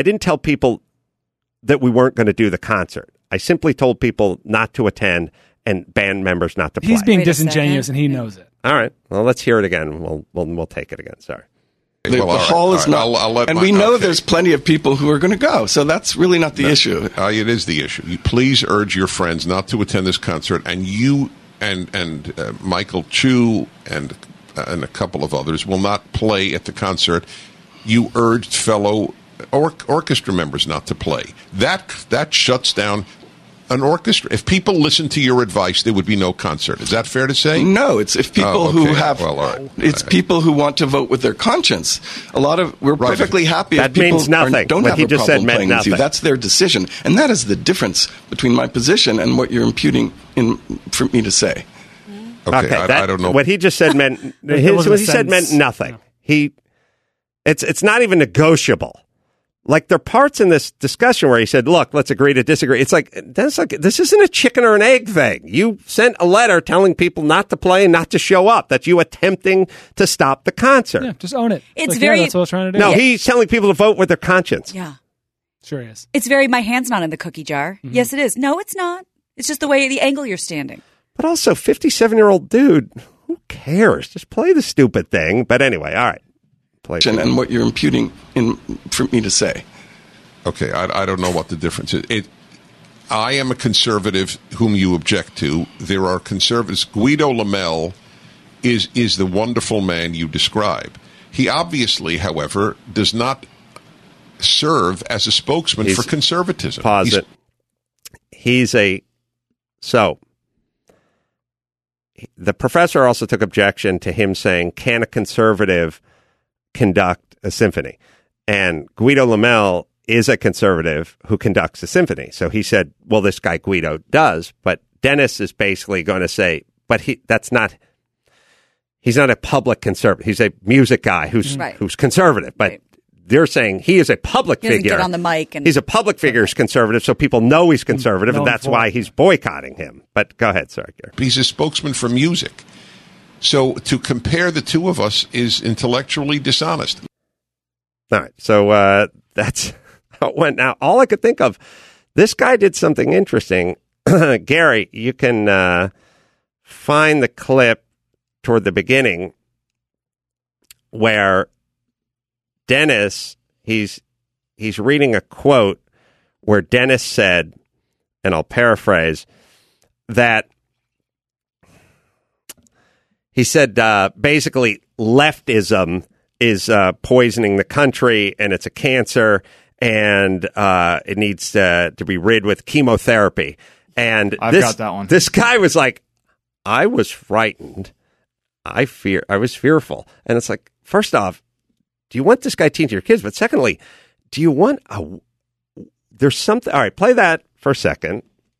we weren't going to do the concert. I simply told people not to attend and band members not to play. He's being disingenuous and he knows it. All right. Well, let's hear it again. We'll take it again. Sorry. The hall is not, and we know there's plenty of people who are going to go, so that's really not the issue. It is the issue. You please urge your friends not to attend this concert, and you and Michael Chu and a couple of others will not play at the concert. You urged fellow orchestra members not to play. That shuts down an orchestra. If people listen to your advice, there would be no concert. Is that fair to say? No, it's if people who have. Well, all right. It's people who want to vote with their conscience. We're perfectly happy. That if people means nothing. Don't have he a just problem said playing meant with you. That's their decision, and that is the difference between my position and what you're imputing for me to say. Okay, I don't know what he just said meant. What he said meant nothing. No. It's not even negotiable. Like, there are parts in this discussion where he said, look, let's agree to disagree. It's like, this isn't a chicken or an egg thing. You sent a letter telling people not to play and not to show up. That's you attempting to stop the concert. Yeah, just own it. It's that's what I was trying to do. No, he's telling people to vote with their conscience. Yeah. Sure he is. It's very, my hand's not in the cookie jar. Mm-hmm. Yes, it is. No, it's not. It's just the angle you're standing. But also, 57-year-old dude, who cares? Just play the stupid thing. But anyway, all right. And what you're imputing for me to say. Okay, I don't know what the difference is. I am a conservative whom you object to. There are conservatives. Guido Lamel is the wonderful man you describe. He obviously, however, does not serve as a spokesman for conservatism. Pause it. The professor also took objection to him saying, can a conservative conduct a symphony? And Guido Lamel is a conservative who conducts a symphony. So he said, well, this guy Guido does, but Dennis is basically going to say, but he's not a public conservative. He's a music guy who's conservative, but they're saying he is a public figure. Get on the mic. He's a public figure who's conservative, so people know he's conservative, and that's why he's boycotting him. But go ahead, sir. He's a spokesman for music. So to compare the two of us is intellectually dishonest. All right, so that's how it went. Now, all I could think of, this guy did something interesting. Gary, you can find the clip toward the beginning where Dennis, he's reading a quote where Dennis said, and I'll paraphrase, that he said basically leftism is poisoning the country and it's a cancer and it needs to be rid with chemotherapy. And I've got that one. This guy was like, I was frightened. I was fearful. And it's like, first off, do you want this guy teaching your kids? But secondly, do you want there's something. All right, play that for a second.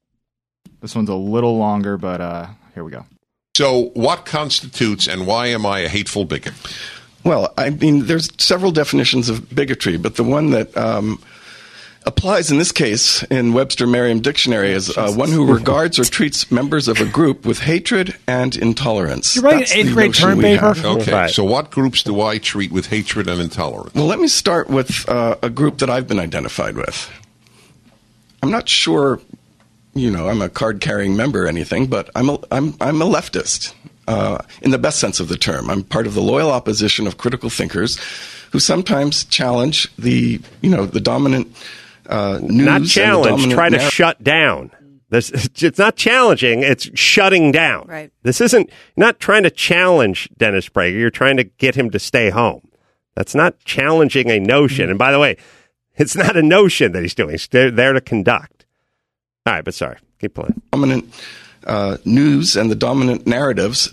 This one's a little longer, but here we go. So what constitutes and why am I a hateful bigot? Well, I mean, there's several definitions of bigotry, but the one that applies in this case in Webster Merriam Dictionary is one who regards or treats members of a group with hatred and intolerance. You're writing an 8th grade term paper? Okay, Right. So what groups do I treat with hatred and intolerance? Well, let me start with a group that I've been identified with. I'm not sure, I'm a card-carrying member or anything, but I'm a leftist. In the best sense of the term. I'm part of the loyal opposition of critical thinkers who sometimes challenge the dominant news. Not challenge, try to narrative. shut down. It's not challenging, it's shutting down. Right. This isn't, you're not trying to challenge Dennis Prager, you're trying to get him to stay home. That's not challenging a notion. And by the way, it's not a notion that he's doing. He's there to conduct. All right, but sorry. Keep playing. Dominant news and the dominant narratives,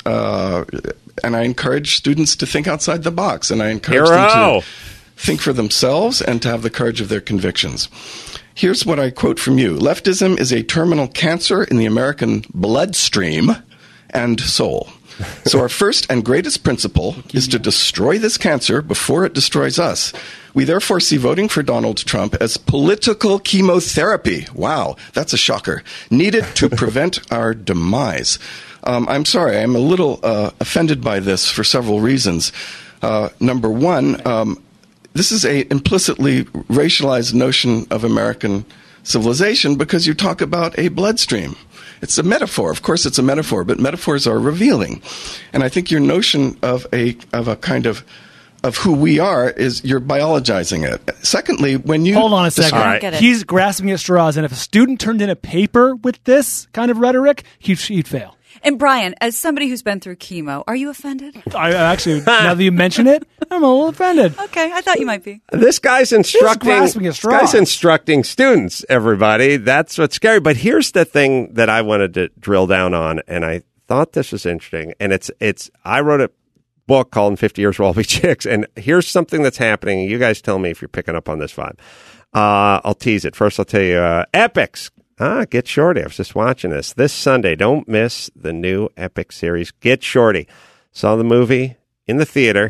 and I encourage students to think outside the box, and I encourage them to think for themselves and to have the courage of their convictions. Here's what I quote from you. Leftism is a terminal cancer in the American bloodstream and soul. So our first and greatest principle is to destroy this cancer before it destroys us. We therefore see voting for Donald Trump as political chemotherapy. Wow, that's a shocker. Needed to prevent our demise. I'm sorry, I'm a little offended by this for several reasons. Number one, this is a implicitly racialized notion of American civilization because you talk about a bloodstream. It's a metaphor. Of course, it's a metaphor, but metaphors are revealing. And I think your notion of a kind of who we are is you're biologizing it. Secondly, when you hold on a second, Right. He's grasping at straws, and if a student turned in a paper with this kind of rhetoric, he'd fail. And Brian, as somebody who's been through chemo, are you offended? I actually, now that you mention it, I'm a little offended. Okay, I thought you might be. This guy's grasping at straws. instructing students, everybody. That's what's scary. But here's the thing that I wanted to drill down on, and I thought this was interesting. And I wrote a book called 50 Years We'll Be Chicks, and here's something that's happening. You guys tell me if you're picking up on this vibe. I'll tease it. First, I'll tell you, Epix. Get Shorty. I was just watching this Sunday. Don't miss the new Epic series, Get Shorty. Saw the movie in the theater,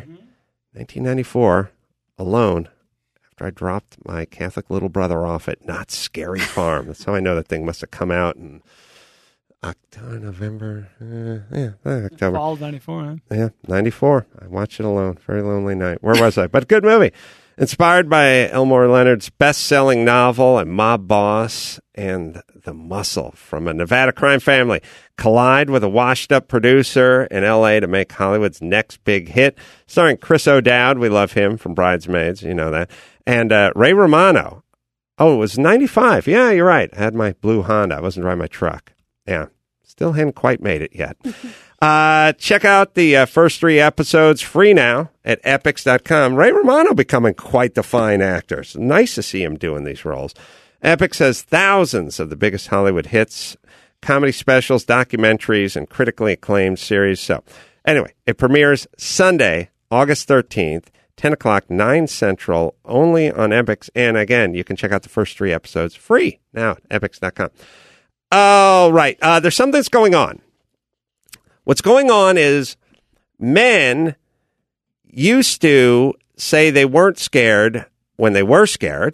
1994, alone, after I dropped my Catholic little brother off at Knott's Scary Farm. That's how I know that thing must have come out in October, November, October. Fall of 94, huh? Yeah, 94. I watched it alone. Very lonely night. Where was I? But good movie. Inspired by Elmore Leonard's best-selling novel and mob boss and the muscle from a Nevada crime family collide with a washed-up producer in L.A. to make Hollywood's next big hit. Starring Chris O'Dowd. We love him from Bridesmaids. You know that. And Ray Romano. Oh, it was 95. Yeah, you're right. I had my blue Honda. I wasn't driving my truck. Yeah. Still hadn't quite made it yet. Check out the first 3 episodes free now at epix.com. Ray Romano becoming quite the fine actor. It's nice to see him doing these roles. Epix has thousands of the biggest Hollywood hits, comedy specials, documentaries, and critically acclaimed series. So anyway, it premieres Sunday, August 13th, 10 o'clock, 9 Central, only on Epix. And again, you can check out the first 3 episodes free now at epix.com. All right. There's something that's going on. What's going on is men used to say they weren't scared when they were scared.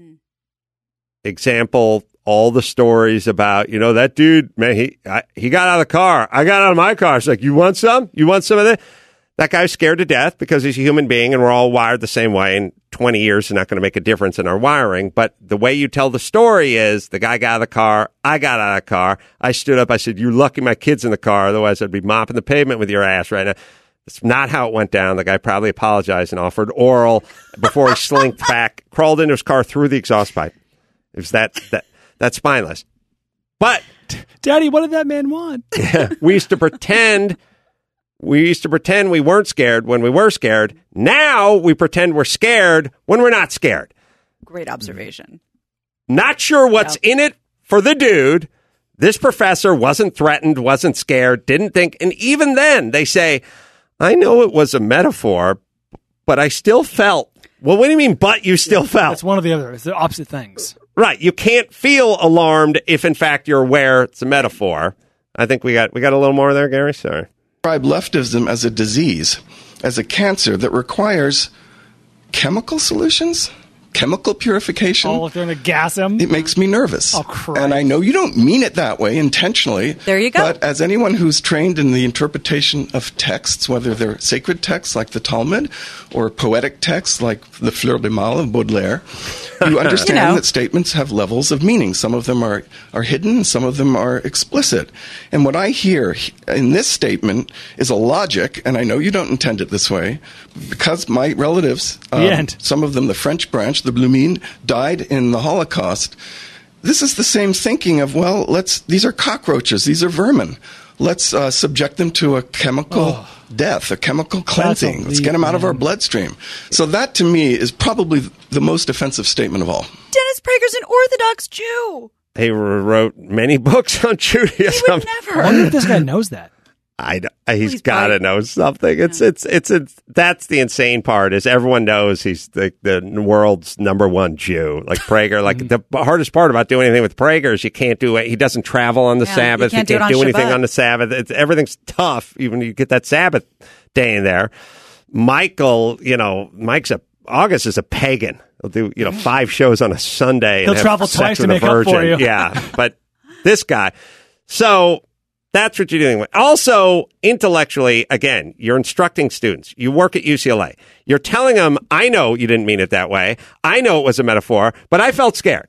Example, all the stories about, that dude, man, he got out of the car. I got out of my car. It's like, you want some? You want some of that? That guy's scared to death because he's a human being and we're all wired the same way. And 20 years is not going to make a difference in our wiring. But the way you tell the story is the guy got out of the car. I got out of the car. I stood up. I said, "You're lucky my kid's in the car. Otherwise, I'd be mopping the pavement with your ass right now." That's not how it went down. The guy probably apologized and offered oral before he slinked back, crawled into his car through the exhaust pipe. It was that's spineless. But Daddy, what did that man want? we used to pretend we weren't scared when we were scared. Now we pretend we're scared when we're not scared. Great observation. Not sure what's in it for the dude. This professor wasn't threatened, wasn't scared, didn't think. And even then they say, "I know it was a metaphor, but I still felt." Well, what do you mean, but you still felt? It's one or the other. It's the opposite things. Right. You can't feel alarmed if, in fact, you're aware it's a metaphor. I think we got a little more there, Gary. Sorry. Describe leftism as a disease, as a cancer that requires chemical solutions, chemical purification. Oh, if they're going to gas him? It makes me nervous. Oh, Christ. And I know you don't mean it that way intentionally. There you go. But as anyone who's trained in the interpretation of texts, whether they're sacred texts like the Talmud or poetic texts like the Fleur de Mal of Baudelaire, you understand that statements have levels of meaning. Some of them are hidden, and some of them are explicit. And what I hear in this statement is a logic, and I know you don't intend it this way, because my relatives, some of them the French branch, the Blumine, died in the Holocaust. This is the same thinking of, well, these are cockroaches, these are vermin. Let's subject them to a chemical death, a chemical cleansing. Let's get them out of our bloodstream. So that, to me, is probably the most offensive statement of all. Dennis Prager's an Orthodox Jew. He wrote many books on Judaism. He would never. I wonder if this guy knows that. He's got to know something. It's that's the insane part is everyone knows he's the world's number one Jew. Like Prager, like the hardest part about doing anything with Prager is you can't do it. He doesn't travel on the Sabbath. You can't do anything on the Sabbath. Everything's tough. Even you get that Sabbath day in there. Michael, August is a pagan. He'll do 5 shows on a Sunday. He'll and travel twice to make up for you. Yeah, but this guy. So. That's what you're dealing with. Also, intellectually, again, you're instructing students. You work at UCLA. You're telling them, I know you didn't mean it that way. I know it was a metaphor, but I felt scared.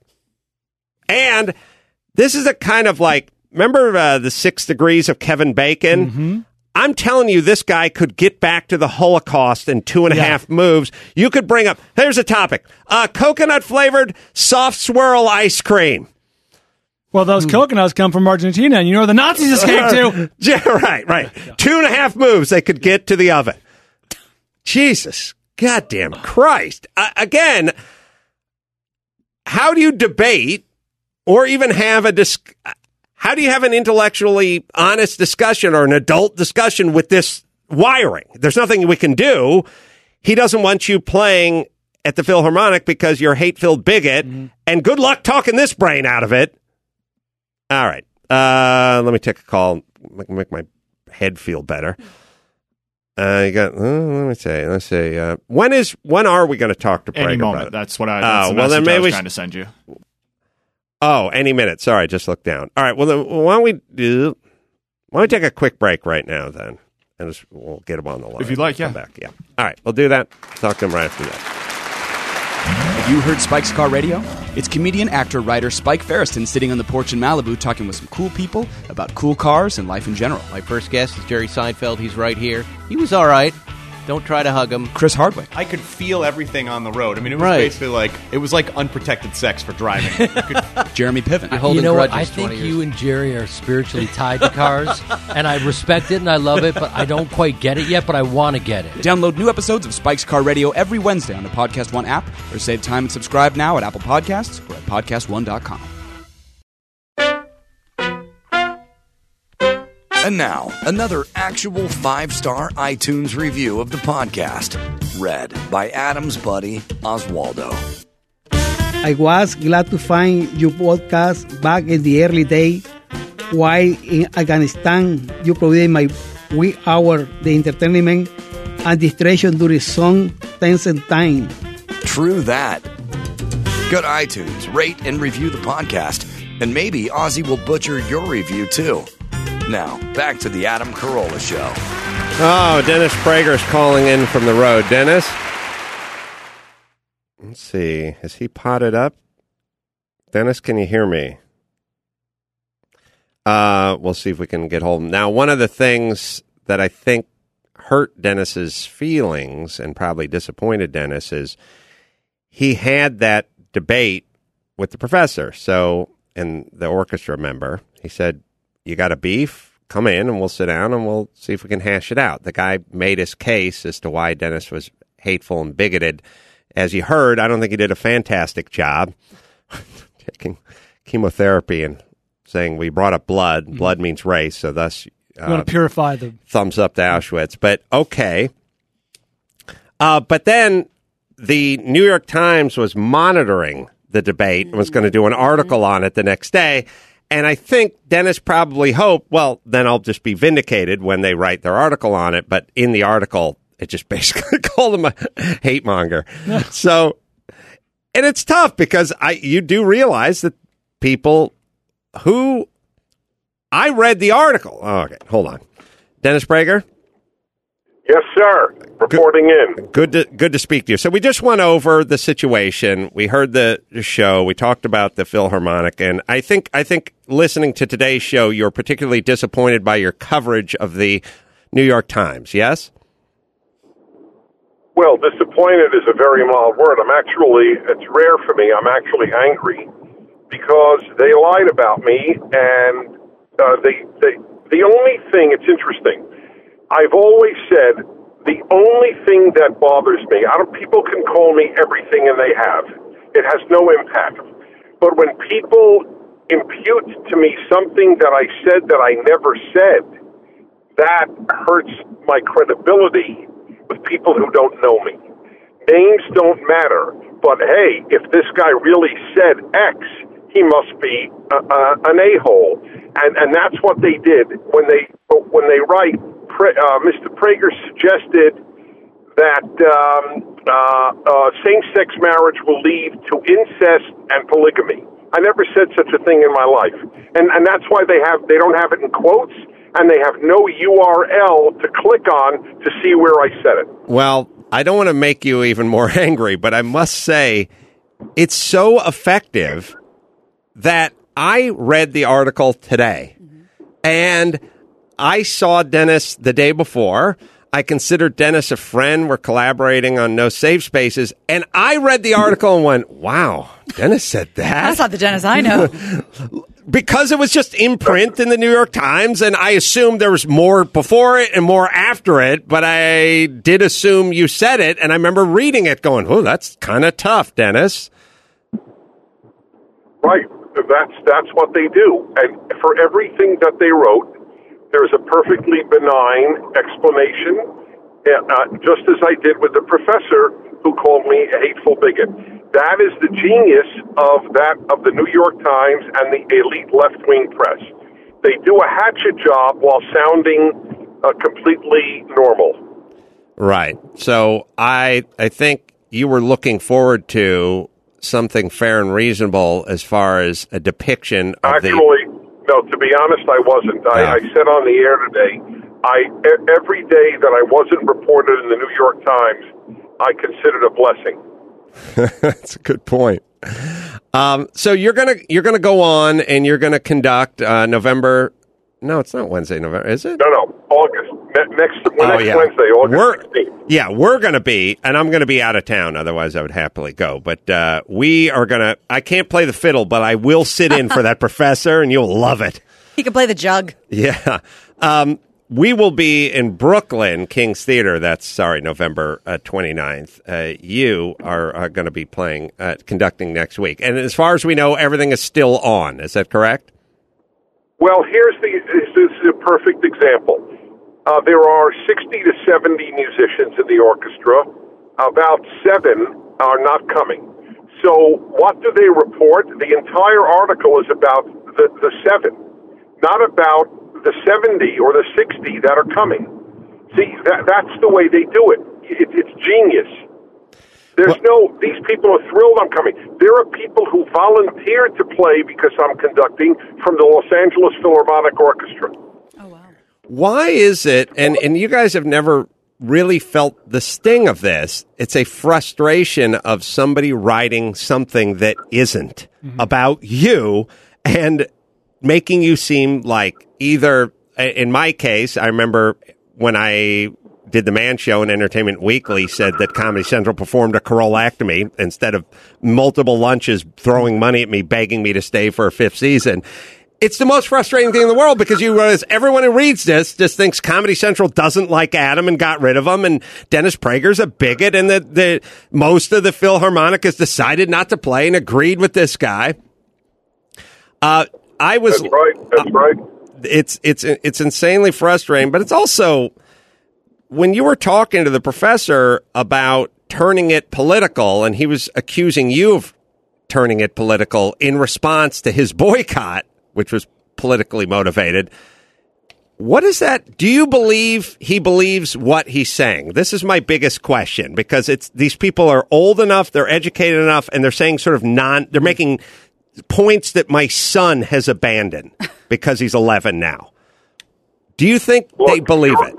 And this is a kind of like, remember the 6 Degrees of Kevin Bacon? Mm-hmm. I'm telling you, this guy could get back to the Holocaust in 2.5 moves. You could bring up, here's a topic, coconut-flavored soft swirl ice cream. Well, those coconuts come from Argentina, and you know where the Nazis escaped to. Yeah, right. 2.5 moves they could get to the oven. Jesus, goddamn Christ. Again, how do you debate or even have how do you have an intellectually honest discussion or an adult discussion with this wiring? There's nothing we can do. He doesn't want you playing at the Philharmonic because you're a hate-filled bigot, and good luck talking this brain out of it. All right. Let me take a call. Make my head feel better. Let me say. Let's see. When are we going to talk to Prager any moment? About it? That's what that's the message I was trying to send you. Oh, any minute. Sorry, just look down. All right. Well, then why don't we take a quick break right now then, and we'll get him on the line. If you'd like, Come back. Yeah. All right. We'll do that. Talk to him right after that. Have you heard Spike's Car Radio? It's comedian, actor, writer Spike Ferriston sitting on the porch in Malibu talking with some cool people about cool cars and life in general. My first guest is Jerry Seinfeld. He's right here. He was all right. Don't try to hug him. Chris Hardwick. I could feel everything on the road. I mean, it was basically like unprotected sex for driving. Jeremy Piven. You know what? I think you and Jerry are spiritually tied to cars, and I respect it and I love it, but I don't quite get it yet, but I want to get it. Download new episodes of Spike's Car Radio every Wednesday on the Podcast One app, or save time and subscribe now at Apple Podcasts or at podcastone.com. And now, another actual 5-star iTunes review of the podcast, read by Adam's buddy, Oswaldo. I was glad to find your podcast back in the early day. While in Afghanistan, you provided my wee hour, the entertainment and distraction during some tense time. True that. Go to iTunes, rate and review the podcast, and maybe Ozzy will butcher your review too. Now, back to the Adam Carolla Show. Oh, Dennis Prager's calling in from the road. Dennis? Let's see. Is he potted up? Dennis, can you hear me? We'll see if we can get hold of him. Now, one of the things that I think hurt Dennis's feelings and probably disappointed Dennis is he had that debate with the professor. So, and the orchestra member, he said, you got a beef? Come in and we'll sit down and we'll see if we can hash it out. The guy made his case as to why Dennis was hateful and bigoted. As you heard, I don't think he did a fantastic job taking chemotherapy and saying we brought up blood. Mm-hmm. Blood means race, so thus you want to purify the thumbs up to Auschwitz. But okay. But then the New York Times was monitoring the debate and was going to do an article on it the next day. And I think Dennis probably hoped, well, then I'll just be vindicated when they write their article on it. But in the article, it just basically called him a hate monger. So, and it's tough because you do realize that people who I read the article. Oh, okay, hold on. Dennis Prager? Yes, sir. Reporting in. Good to speak to you. So we just went over the situation. We heard the show. We talked about the Philharmonic, and I think listening to today's show, you're particularly disappointed by your coverage of the New York Times. Yes. Well, disappointed is a very mild word. It's rare for me. I'm actually angry because they lied about me, and the only thing, it's interesting. I've always said the only thing that bothers me, people can call me everything and they have. It has no impact. But when people impute to me something that I said that I never said, that hurts my credibility with people who don't know me. Names don't matter. But hey, if this guy really said X, he must be an a-hole. And that's what they did when they write. Mr. Prager suggested that same-sex marriage will lead to incest and polygamy. I never said such a thing in my life, and that's why they don't have it in quotes, and they have no URL to click on to see where I said it. Well, I don't want to make you even more angry, but I must say it's so effective that I read the article today, and I saw Dennis the day before. I considered Dennis a friend. We're collaborating on No Safe Spaces. And I read the article and went, wow, Dennis said that? That's not the Dennis I know. Because it was just in print in the New York Times, and I assumed there was more before it and more after it, but I did assume you said it, and I remember reading it going, oh, that's kind of tough, Dennis. Right. That's what they do. And for everything that they wrote, there's a perfectly benign explanation, just as I did with the professor who called me a hateful bigot. That is the genius of the New York Times and the elite left-wing press. They do a hatchet job while sounding completely normal. Right. So I think you were looking forward to something fair and reasonable as far as a depiction of No, to be honest, I wasn't. I said on the air today, every day that I wasn't reported in the New York Times, I considered a blessing. That's a good point. So you're gonna go on and you're gonna conduct November. No, it's not Wednesday, November, is it? No, August. Next Wednesday, August 16th. Yeah, we're going to be, and I'm going to be out of town, otherwise I would happily go. But we are going to, I can't play the fiddle, but I will sit in for that professor, and you'll love it. He can play the jug. Yeah. We will be in Brooklyn, King's Theater. That's, November 29th. You are going to be conducting next week. And as far as we know, everything is still on. Is that correct? Well, this is a perfect example. There are 60 to 70 musicians in the orchestra. About 7 are not coming. So what do they report? The entire article is about the 7, not about the 70 or the 60 that are coming. See, that's the way they do it. It's genius. These people are thrilled I'm coming. There are people who volunteered to play because I'm conducting from the Los Angeles Philharmonic Orchestra. Oh, wow. Why is it, and you guys have never really felt the sting of this, it's a frustration of somebody writing something that isn't about you and making you seem like either, in my case, I remember when I did the Man Show and Entertainment Weekly said that Comedy Central performed a Corollactomy instead of multiple lunches throwing money at me, begging me to stay for a 5th season. It's the most frustrating thing in the world because you realize everyone who reads this just thinks Comedy Central doesn't like Adam and got rid of him, and Dennis Prager's a bigot, and that most of the Philharmonic has decided not to play and agreed with this guy. That's right. It's insanely frustrating, but it's also when you were talking to the professor about turning it political, and he was accusing you of turning it political in response to his boycott, which was politically motivated. What is that? Do you believe he believes what he's saying? This is my biggest question, because these people are old enough, they're educated enough, and they're saying sort of they're making points that my son has abandoned because he's 11 now. Do you think they believe it?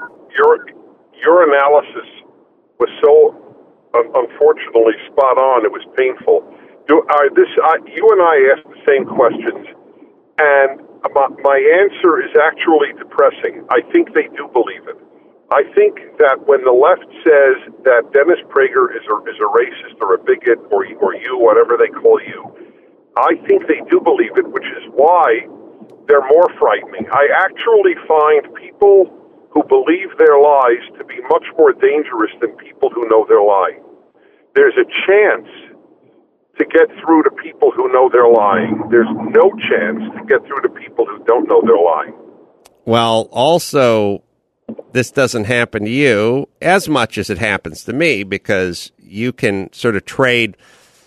Your analysis was so unfortunately spot on. It was painful. You and I asked the same questions, and my answer is actually depressing. I think they do believe it. I think that when the left says that Dennis Prager is a racist or a bigot or you, whatever they call you, I think they do believe it, which is why they're more frightening. I actually find people who believe their lies to be much more dangerous than people who know they're lying. There's a chance to get through to people who know they're lying. There's no chance to get through to people who don't know they're lying. Well, also, this doesn't happen to you as much as it happens to me, because you can sort of trade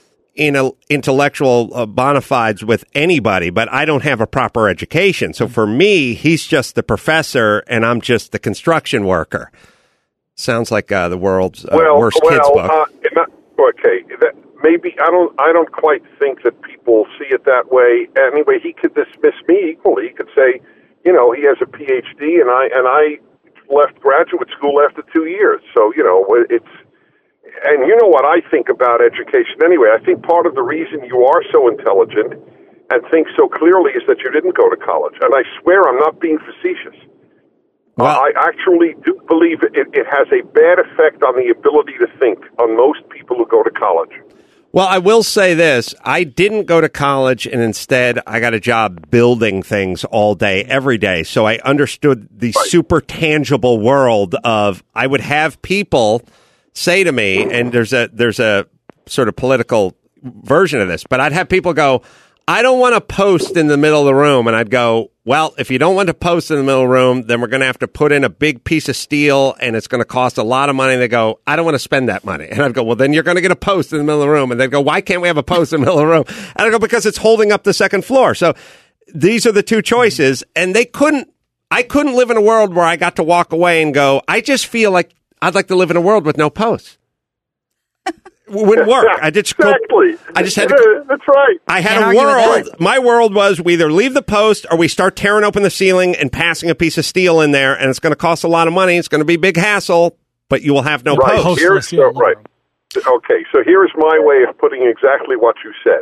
intellectual bona fides with anybody, but I don't have a proper education. So for me, he's just the professor and I'm just the construction worker. Sounds like the world's worst kids book. Okay. Maybe I don't quite think that people see it that way. Anyway, he could dismiss me equally. He could say, he has a PhD, and I left graduate school after 2 years. So it's, and you know what I think about education anyway. I think part of the reason you are so intelligent and think so clearly is that you didn't go to college. And I swear I'm not being facetious. I actually do believe it has a bad effect on the ability to think on most people who go to college. Well, I will say this. I didn't go to college, and instead I got a job building things all day, every day. So I understood the super tangible world of, I would have people say to me, and there's a sort of political version of this, but I'd have people go, I don't want to post in the middle of the room. And I'd go, well, if you don't want to post in the middle of the room, then we're going to have to put in a big piece of steel and it's going to cost a lot of money. And they go, I don't want to spend that money. And I'd go, well, then you're going to get a post in the middle of the room. And they'd go, why can't we have a post in the middle of the room? And I go, because it's holding up the second floor. So these are the two choices. And I couldn't live in a world where I got to walk away and go, I just feel like I'd like to live in a world with no posts. Wouldn't work. I just had to. That's right. I had a world. My world was we either leave the post or we start tearing open the ceiling and passing a piece of steel in there, and it's going to cost a lot of money. It's going to be a big hassle, but you will have no post. Right. Okay. So here's my way of putting exactly what you said.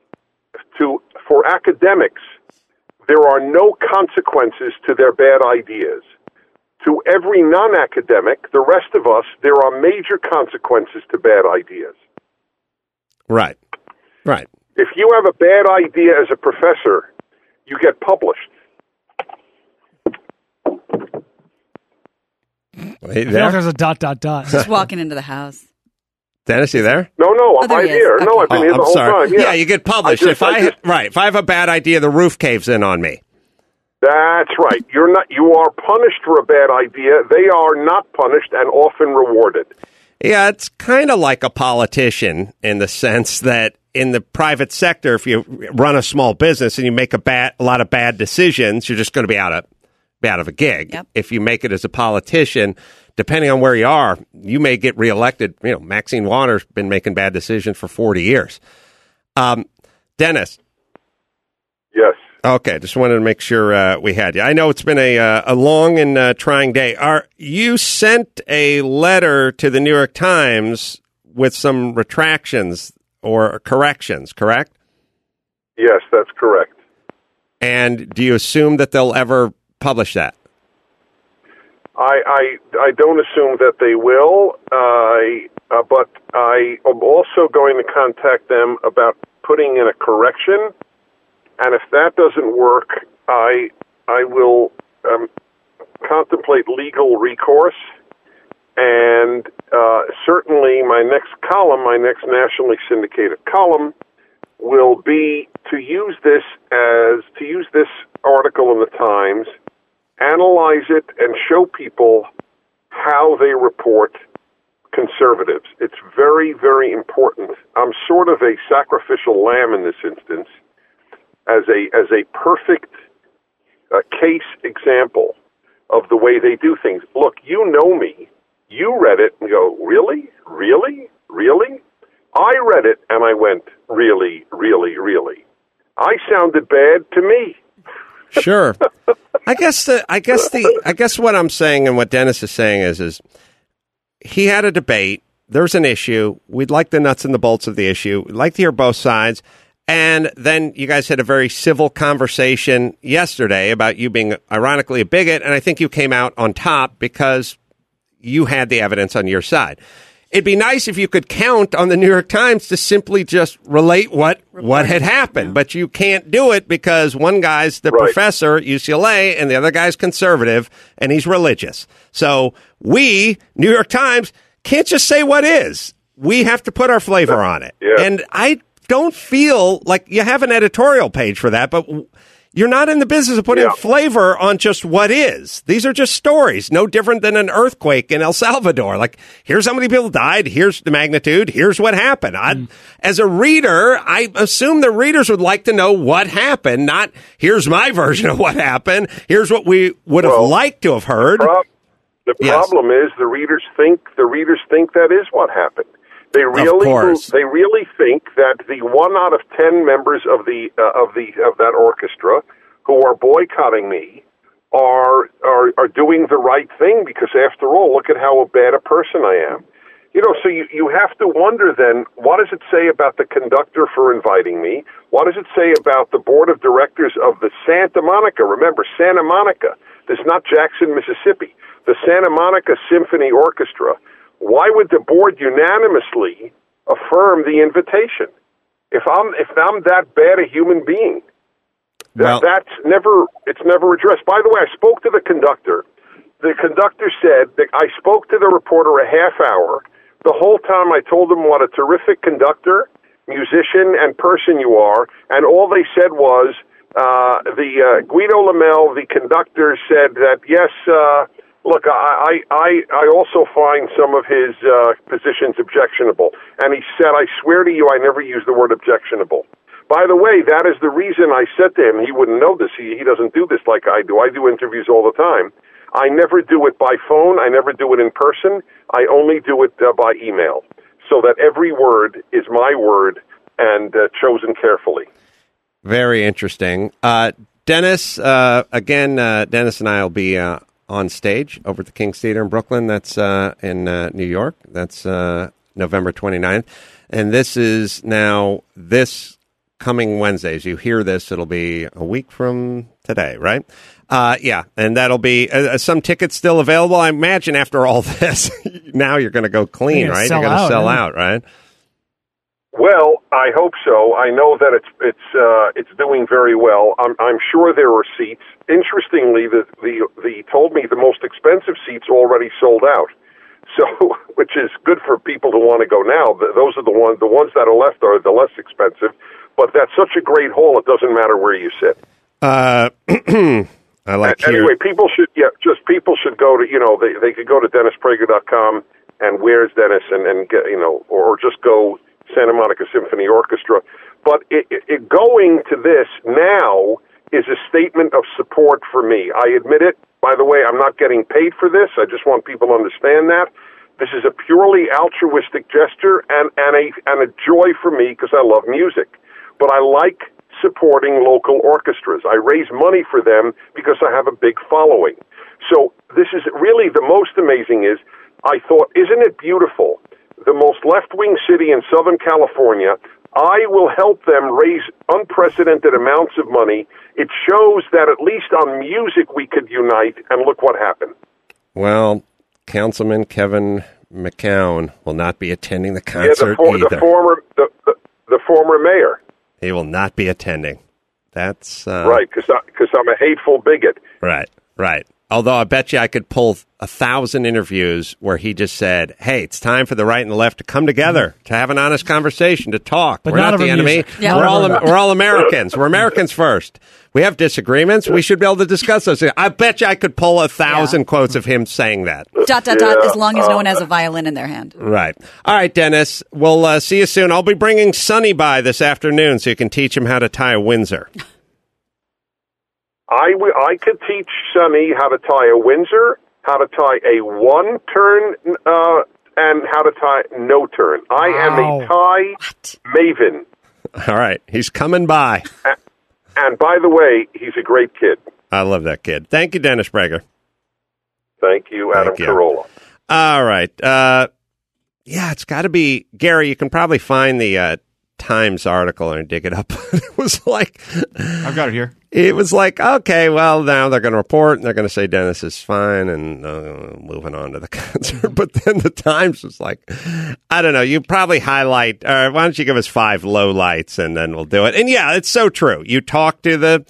For academics, there are no consequences to their bad ideas. To every non-academic, the rest of us, there are major consequences to bad ideas. Right. If you have a bad idea as a professor, you get published. Wait, I feel like there's a ... Just walking into the house. Dennis, you there? No, I'm right here. Okay. No, I've been here the whole time. Yeah, you get published. If I have a bad idea, the roof caves in on me. That's right. You are punished for a bad idea. They are not punished and often rewarded. Yeah, it's kind of like a politician in the sense that in the private sector, if you run a small business and you make a lot of bad decisions, you're just going to be out of a gig. Yep. If you make it as a politician, depending on where you are, you may get reelected. Maxine Waters been making bad decisions for 40 years. Dennis. Yes. Okay, just wanted to make sure we had you. I know it's been a long and trying day. You sent a letter to the New York Times with some retractions or corrections, correct? Yes, that's correct. And do you assume that they'll ever publish that? I don't assume that they will, but I am also going to contact them about putting in a correction, and if that doesn't work, I will contemplate legal recourse, and certainly my next nationally syndicated column, will be to use this article in the Times, analyze it, and show people how they report conservatives. It's very, very important. I'm sort of a sacrificial lamb in this instance, as a perfect case example of the way they do things. Look, you know me. You read it and go, really? Really? Really? I read it and I went, really, really, really. I sounded bad to me. Sure. I guess what I'm saying and what Dennis is saying is he had a debate. There's an issue. We'd like the nuts and the bolts of the issue. We'd like to hear both sides. And then you guys had a very civil conversation yesterday about you being ironically a bigot. And I think you came out on top because you had the evidence on your side. It'd be nice if you could count on the New York Times to simply just relate what had happened. But you can't do it because one guy's the professor at UCLA and the other guy's conservative and he's religious. So we, New York Times, can't just say what is. We have to put our flavor on it. Yeah. And I don't feel like you have an editorial page for that, but you're not in the business of putting flavor on just what is. These are just stories, no different than an earthquake in El Salvador. Like, here's how many people died, here's the magnitude, here's what happened. As a reader, I assume the readers would like to know what happened, not here's my version of what happened, here's what we would have liked to have heard. The problem is the readers think that is what happened. They really think that the 1 out of 10 members of that orchestra who are boycotting me are doing the right thing because, after all, look at how bad a person I am. You know, so you have to wonder then, what does it say about the conductor for inviting me? What does it say about the board of directors of the Santa Monica? Remember, Santa Monica. This is not Jackson, Mississippi. The Santa Monica Symphony Orchestra. Why would the board unanimously affirm the invitation? If I'm that bad a human being, it's never addressed. By the way, I spoke to the conductor. The conductor said that I spoke to the reporter a half hour. The whole time I told him what a terrific conductor, musician, and person you are, and all they said was Guido Lamel, the conductor, said that yes. Look, I also find some of his positions objectionable. And he said, I swear to you, I never use the word objectionable. By the way, that is the reason I said to him, he wouldn't know this. He doesn't do this like I do. I do interviews all the time. I never do it by phone. I never do it in person. I only do it by email, so that every word is my word and chosen carefully. Very interesting. Dennis, Dennis and I will be on stage over at the King's Theater in Brooklyn. That's in New York. That's November 29th. And this is now this coming Wednesday. As you hear this, it'll be a week from today, right? And that'll be some tickets still available. I imagine after all this, now you're going to go clean, right? You're going to sell out, right? Well, I hope so. I know that it's doing very well. I'm sure there are seats. Interestingly, the told me the most expensive seats already sold out. So, which is good for people who want to go now. Those are the ones that are left are the less expensive. But that's such a great hall; it doesn't matter where you sit. I like anyway. People should go to they could go to DennisPrager.com and Where's Dennis and get or just go Santa Monica Symphony Orchestra. But going to this now is a statement of support for me. I admit it. By the way, I'm not getting paid for this. I just want people to understand that. This is a purely altruistic gesture and a joy for me because I love music. But I like supporting local orchestras. I raise money for them because I have a big following. So this is really the most amazing is, I thought, isn't it beautiful? The most left-wing city in Southern California, I will help them raise unprecedented amounts of money. It shows that at least on music we could unite, and look what happened. Well, Councilman Kevin McCown will not be attending the concert either. The former mayor. He will not be attending. That's right, because I'm a hateful bigot. Right. Although I bet you I could pull 1,000 interviews where he just said, "Hey, it's time for the right and the left to come together, to have an honest conversation, to talk. We're not the enemy. Yeah. We're all Americans. We're Americans first. We have disagreements. We should be able to discuss those." I bet you I could pull 1,000 quotes of him saying that. ... As long as no one has a violin in their hand. Right. All right, Dennis. We'll see you soon. I'll be bringing Sonny by this afternoon so you can teach him how to tie a Windsor. I could teach Sonny how to tie a Windsor, how to tie a one-turn, and how to tie no-turn. I am a tie maven. All right. He's coming by. And by the way, he's a great kid. I love that kid. Thank you, Dennis Prager. Thank you, Adam Carolla. All right. It's got to be, Gary, you can probably find the Times article and dig it up. It was like... I've got it here. It was like, okay, well, now they're going to report, and they're going to say Dennis is fine, and moving on to the concert. But then the Times was like, I don't know, you probably highlight, why don't you give us 5 lowlights, and then we'll do it. And yeah, it's so true. You talk to the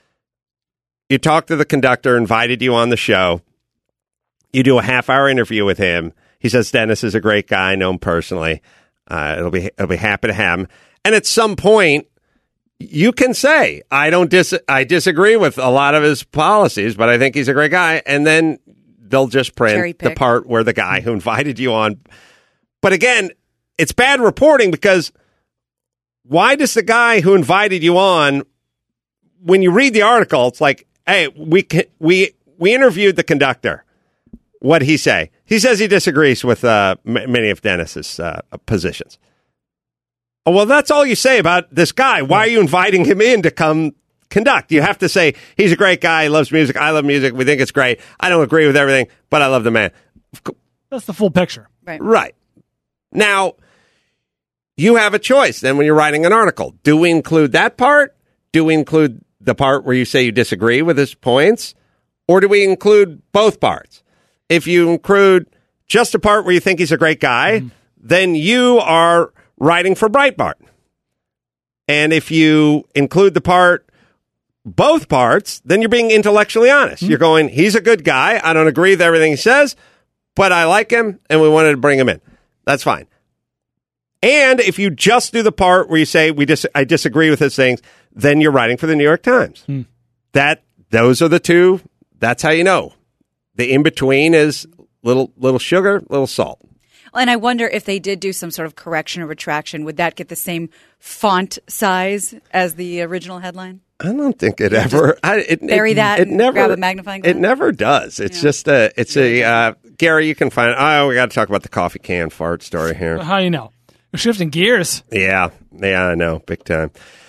conductor, invited you on the show. You do a half-hour interview with him. He says Dennis is a great guy. I know him personally. It'll be happy to have him. And at some point, you can say, I disagree with a lot of his policies, but I think he's a great guy. And then they'll just print the part where the guy who invited you on. But again, it's bad reporting because why does the guy who invited you on, when you read the article, it's like, hey, we interviewed the conductor. What'd he say? He says he disagrees with many of Dennis's positions. Oh, well, that's all you say about this guy. Why are you inviting him in to come conduct? You have to say, he's a great guy, he loves music, I love music, we think it's great. I don't agree with everything, but I love the man. That's the full picture. Right. Now, you have a choice then when you're writing an article. Do we include that part? Do we include the part where you say you disagree with his points? Or do we include both parts? If you include just a part where you think he's a great guy, then you are writing for Breitbart. And if you include both parts, then you're being intellectually honest. You're going, he's a good guy. I don't agree with everything he says, but I like him, and we wanted to bring him in. That's fine. And if you just do the part where you say, I disagree with his things, then you're writing for the New York Times. Those are the two. That's how you know. The in-between is little sugar, little salt. And I wonder if they did do some sort of correction or retraction, would that get the same font size as the original headline? I don't think it ever. Bury that and grab a magnifying glass? It never does. It's just Gary, you can find it. Oh, we got to talk about the coffee can fart story here. How you know? We're shifting gears. Yeah, I know. Big time.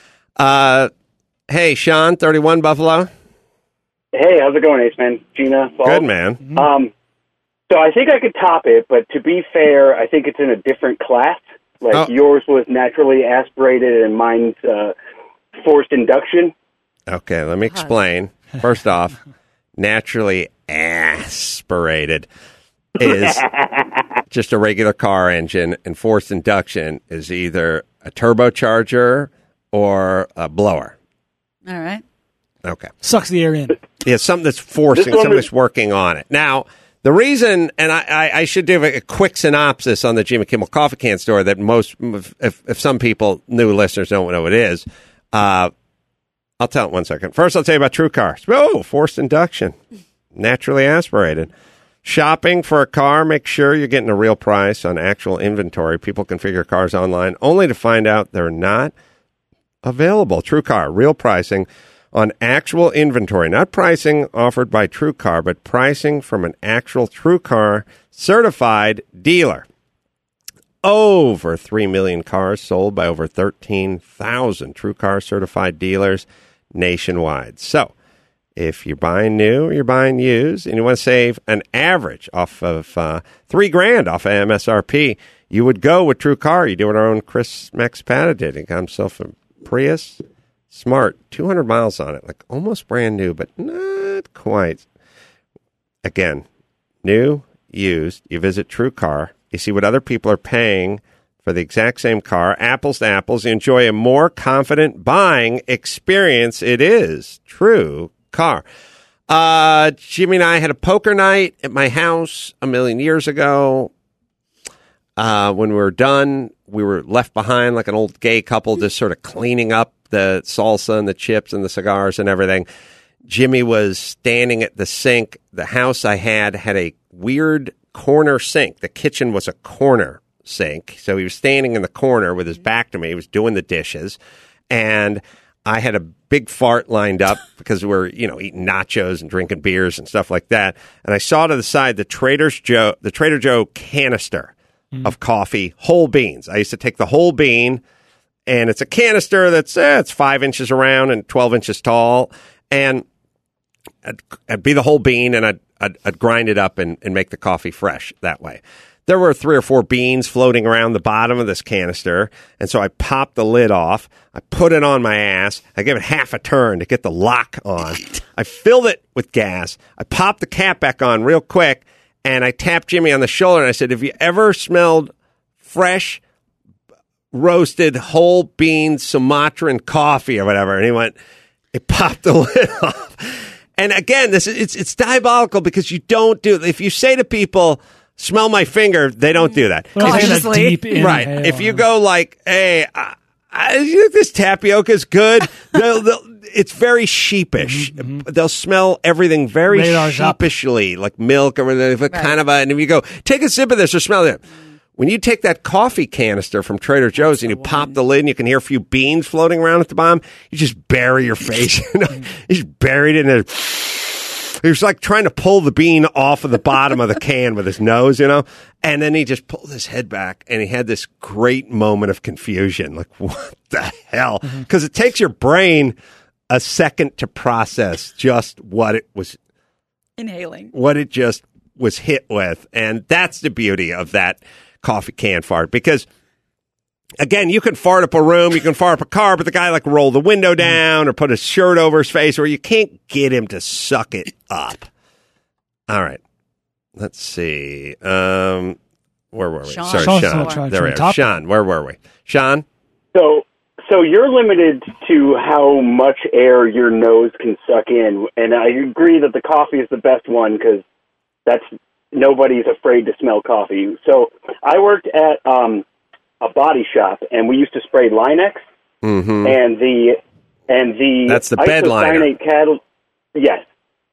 Hey, Sean, 31 Buffalo. Hey, how's it going, Ace Man? Gina? Paul? Good, man. So I think I could top it, but to be fair, I think it's in a different class. Yours was naturally aspirated and mine's forced induction. Okay, let me explain. First off, naturally aspirated is just a regular car engine, and forced induction is either a turbocharger or a blower. All right. Okay. Sucks the air in. Yeah, something that's forcing, something that's working on it. Now, the reason, and I should do a quick synopsis on the Jimmy Kimmel Coffee Can Store that most, if some people, new listeners, don't know what it is, I'll tell it 1 second. First, I'll tell you about TrueCar. Oh, forced induction, naturally aspirated. Shopping for a car, make sure you're getting a real price on actual inventory. People can figure cars online, only to find out they're not available. TrueCar, real pricing on actual inventory, not pricing offered by TrueCar, but pricing from an actual TrueCar certified dealer. over 3 million cars sold by over 13,000 TrueCar certified dealers nationwide. So, if you're buying new or you're buying used and you want to save an average off of $3,000 off of MSRP, you would go with TrueCar. You do what our own Chris Maxpata did. He got himself a Prius Smart, 200 miles on it, like almost brand new, but not quite. Again, new, used, you visit TrueCar, you see what other people are paying for the exact same car, apples to apples, you enjoy a more confident buying experience. It is TrueCar. Jimmy and I had a poker night at my house a million years ago. When we were done, we were left behind like an old gay couple, just sort of cleaning up the salsa and the chips and the cigars and everything. Jimmy was standing at the sink. The house I had a weird corner sink. The kitchen was a corner sink. So he was standing in the corner with his back to me. He was doing the dishes. And I had a big fart lined up because we were, eating nachos and drinking beers and stuff like that. And I saw to the side the Trader Joe canister of coffee, whole beans. I used to take the whole bean, and it's a canister that's it's 5 inches around and 12 inches tall. And I'd be the whole bean, and I'd grind it up and make the coffee fresh that way. There were 3 or 4 beans floating around the bottom of this canister, and so I popped the lid off. I put it on my ass. I gave it half a turn to get the lock on. I filled it with gas. I popped the cap back on real quick, and I tapped Jimmy on the shoulder, and I said, have you ever smelled fresh, roasted, whole bean Sumatran coffee or whatever? And he went, it popped the lid off. And again, it's diabolical because you don't do it. If you say to people, smell my finger, they don't do that. Deep inhale. Right. If you go like, hey, you think this tapioca is good? It's very sheepish. They'll smell everything very sheepishly, like milk or kind of and if you go, take a sip of this or smell it. When you take that coffee canister from Trader Joe's and you pop the lid and you can hear a few beans floating around at the bottom, you just bury your face. You just buried it in there. He was like trying to pull the bean off of the bottom of the can with his nose, and then he just pulled his head back and he had this great moment of confusion. Like, what the hell? Because it takes your brain a second to process just what it was inhaling, what it just was hit with. And that's the beauty of that coffee can fart, because again, you can fart up a room, you can fart up a car, but the guy like roll the window down or put his shirt over his face, or you can't get him to suck it up. All right. Let's see. Where were we? Sean. Sorry, Sean. There we are. Sean, where were we? Sean? So you're limited to how much air your nose can suck in, and I agree that the coffee is the best one because nobody's afraid to smell coffee. So I worked at a body shop, and we used to spray Linex, and the that's the bed liner. Yes,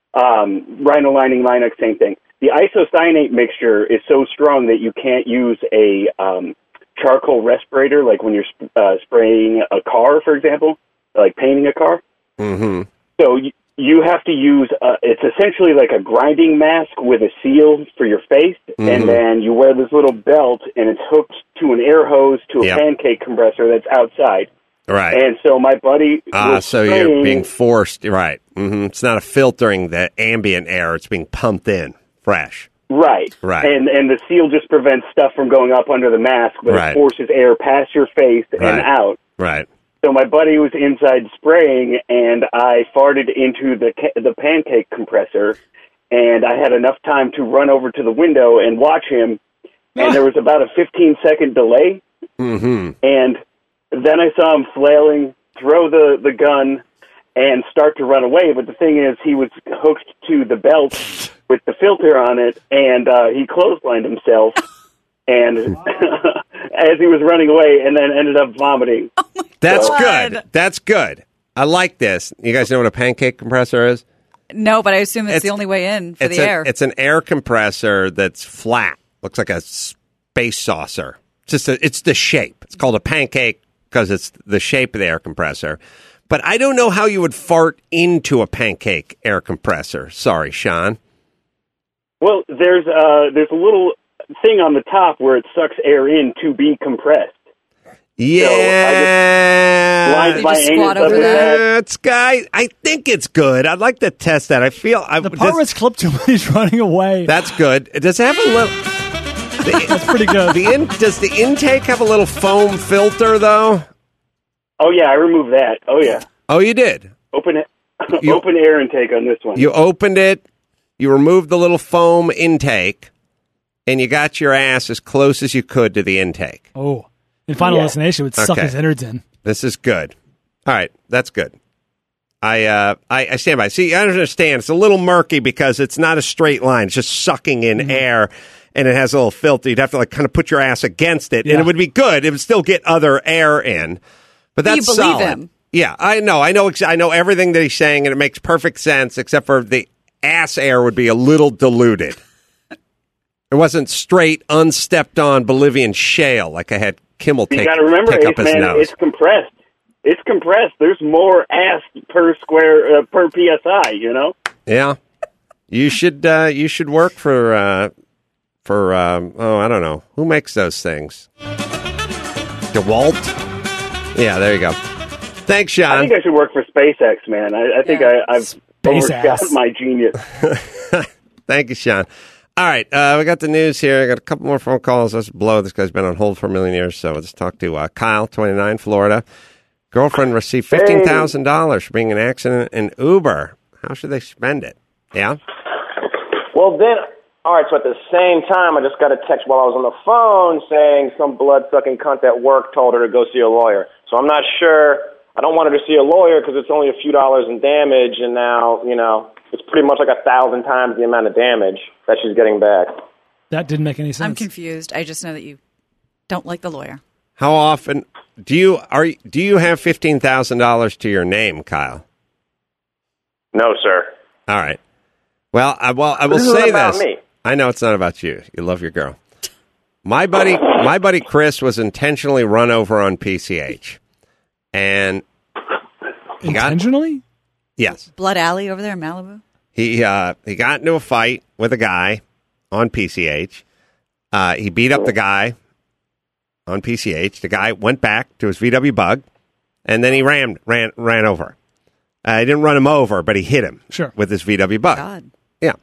rhino lining, Linex, same thing. The isocyanate mixture is so strong that you can't use a charcoal respirator, like when you're spraying a car, for example, like painting a car. So you have to use, it's essentially like a grinding mask with a seal for your face, and then you wear this little belt, and it's hooked to an air hose to a pancake compressor that's outside. Right. And so my buddy was so spraying, you're being forced, right. It's not filtering the ambient air, it's being pumped in, fresh. Right. And the seal just prevents stuff from going up under the mask, but it forces air past your face and out. Right. So my buddy was inside spraying, and I farted into the pancake compressor, and I had enough time to run over to the window and watch him, and there was about a 15-second delay, and then I saw him flailing, throw the gun, and start to run away. But the thing is, he was hooked to the belt with the filter on it, and he clotheslined himself, and as he was running away, and then ended up vomiting. That's good. That's good. I like this. You guys know what a pancake compressor is? No, but I assume it's the only way in for the air. It's an air compressor that's flat. Looks like a space saucer. It's the shape. It's called a pancake because it's the shape of the air compressor. But I don't know how you would fart into a pancake air compressor. Sorry, Sean. Well, there's a little thing on the top where it sucks air in to be compressed. Yeah. Lined my anus up with that. Guy, I think it's good. I'd like to test that. I feel the part where it's clipped to him when he's running away. That's good. Does it have a little? That's pretty good. Does the intake have a little foam filter though? Oh yeah, I removed that. Oh yeah. Oh, you did. Open air intake on this one. You opened it. You removed the little foam intake, and you got your ass as close as you could to the intake. Oh. In Final Destination, it would suck his innards in. This is good. All right, that's good. I stand by. See, I understand. It's a little murky because it's not a straight line. It's just sucking in air, and it has a little filter. You'd have to kind of put your ass against it, and it would be good. It would still get other air in. But that's you believe solid. him. Yeah, I know everything that he's saying, and it makes perfect sense, except for the ass air would be a little diluted. It wasn't straight, unstepped on Bolivian shale like I had Kimmel take, you got to remember, take up his man, nose. it's compressed. It's compressed. There's more ass per square per psi. You know. Yeah, you should work for I don't know who makes those things. DeWalt. Yeah, there you go. Thanks, Sean. I think I should work for SpaceX, man. I think I've overshot my genius. Thank you, Sean. All right, we got the news here. I got a couple more phone calls. Let's blow. This guy's been on hold for a million years, so let's talk to Kyle, 29, Florida. Girlfriend received $15,000 for being in an accident in Uber. How should they spend it? Yeah? Well, then, all right, so at the same time, I just got a text while I was on the phone saying some blood-sucking cunt at work told her to go see a lawyer. So I'm not sure. I don't want her to see a lawyer because it's only a few dollars in damage, and now, it's pretty much like 1,000 times the amount of damage that she's getting back. That didn't make any sense. I'm confused. I just know that you don't like the lawyer. How often do you have $15,000 to your name, Kyle? No, sir. All right. Well, I will this say isn't about this. Me. I know it's not about you. You love your girl. My buddy Chris was intentionally run over on PCH, and intentionally. Yes. Blood Alley over there in Malibu? He got into a fight with a guy on PCH. He beat up the guy on PCH. The guy went back to his VW Bug, and then he ran over. He didn't run him over, but he hit him with his VW Bug. God. Yeah.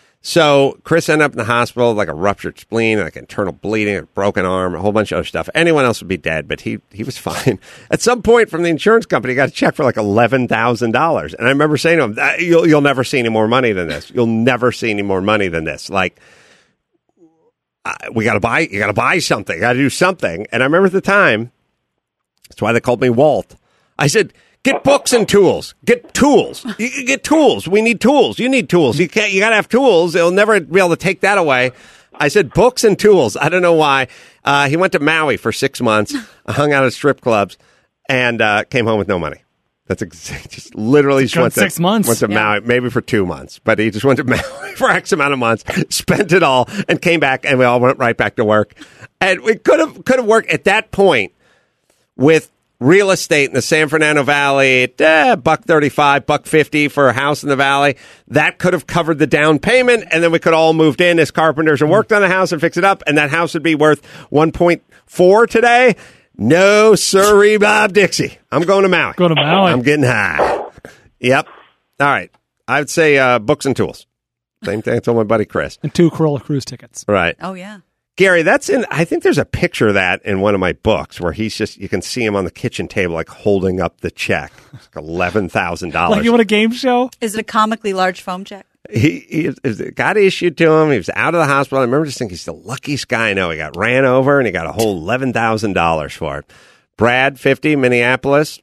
So Chris ended up in the hospital, like a ruptured spleen, like internal bleeding, a broken arm, a whole bunch of other stuff. Anyone else would be dead, but he was fine. At some point from the insurance company, he got a check for like $11,000. And I remember saying to him, you'll never see any more money than this. You'll never see any more money than this. Like, you got to buy something. Got to do something. And I remember at the time, that's why they called me Walt. I said, get books and tools. Get tools. You get tools. We need tools. You need tools. You got to have tools. They'll never be able to take that away. I said books and tools. I don't know why. He went to Maui for 6 months, hung out at strip clubs, and came home with no money. That's just literally just went 6 months. Went to Maui, maybe for 2 months, but he just went to Maui for X amount of months, spent it all, and came back, and we all went right back to work. And we could have worked at that point with real estate in the San Fernando Valley at $135, $150 for a house in the valley. That could have covered the down payment, and then we could all moved in as carpenters and worked on the house and fixed it up, and that house would be worth $1.4 today. No, sirree, Bob Dixie. I'm going to Maui. Go to Maui. I'm getting high. Yep. All right. I would say books and tools. Same thing I told my buddy Chris. And 2 Corolla Cruise tickets. Right. Oh, yeah. Gary, I think there's a picture of that in one of my books where you can see him on the kitchen table, like holding up the check. It's like $11,000. Like you want a game show? Is it a comically large foam check? He got issued to him. He was out of the hospital. I remember just thinking he's the luckiest guy I know. He got ran over and he got a whole $11,000 for it. Brad, 50, Minneapolis.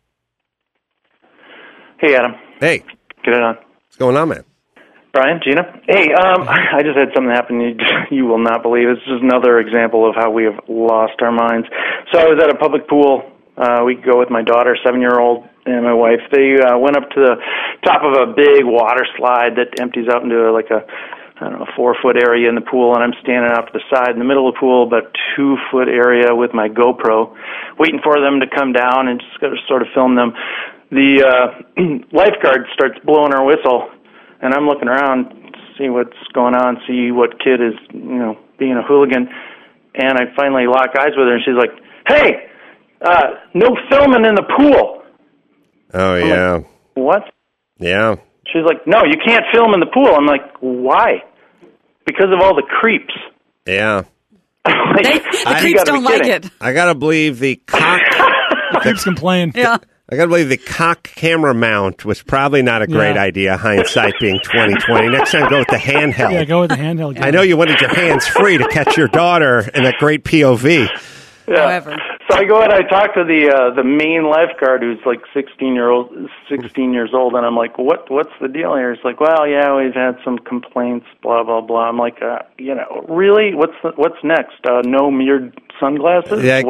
Hey, Adam. Hey. Get it on. What's going on, man? Brian, Gina. Hey, I just had something happen you will not believe. This is another example of how we have lost our minds. So I was at a public pool. We could go with my daughter, 7-year-old, and my wife. They went up to the top of a big water slide that empties out into like a 4-foot area in the pool, and I'm standing out to the side in the middle of the pool, about 2-foot area with my GoPro, waiting for them to come down and just sort of film them. The lifeguard starts blowing her whistle, and I'm looking around to see what's going on, see what kid is, being a hooligan. And I finally lock eyes with her, and she's like, "Hey, no filming in the pool." Oh, I'm yeah. like, what? Yeah. She's like, "No, you can't film in the pool." I'm like, "Why?" Because of all the creeps. Yeah. The creeps don't like it. I got to believe the cock... Creeps complain. Yeah. I got to believe the cock camera mount was probably not a great idea, hindsight being 2020. Next time, go with the handheld. Yeah, go with the handheld. I know you wanted your hands free to catch your daughter in that great POV. Yeah. However. So I go and I talk to the main lifeguard who's like 16 years old, and I'm like, what's the deal here? He's like, well, yeah, we've had some complaints, blah blah blah. I'm like, really? What's next? No mirrored sunglasses? Yeah.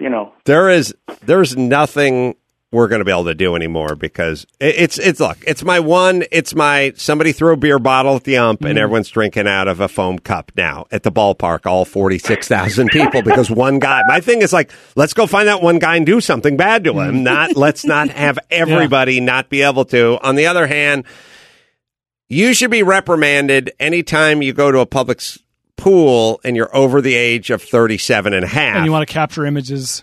There's nothing we're going to be able to do anymore because it's somebody threw a beer bottle at the ump and everyone's drinking out of a foam cup now at the ballpark, all 46,000 people because one guy. My thing is like, let's go find that one guy and do something bad to him. Let's not have everybody not be able to. On the other hand, you should be reprimanded anytime you go to a public pool and you're over the age of 37 and a half. And you want to capture images.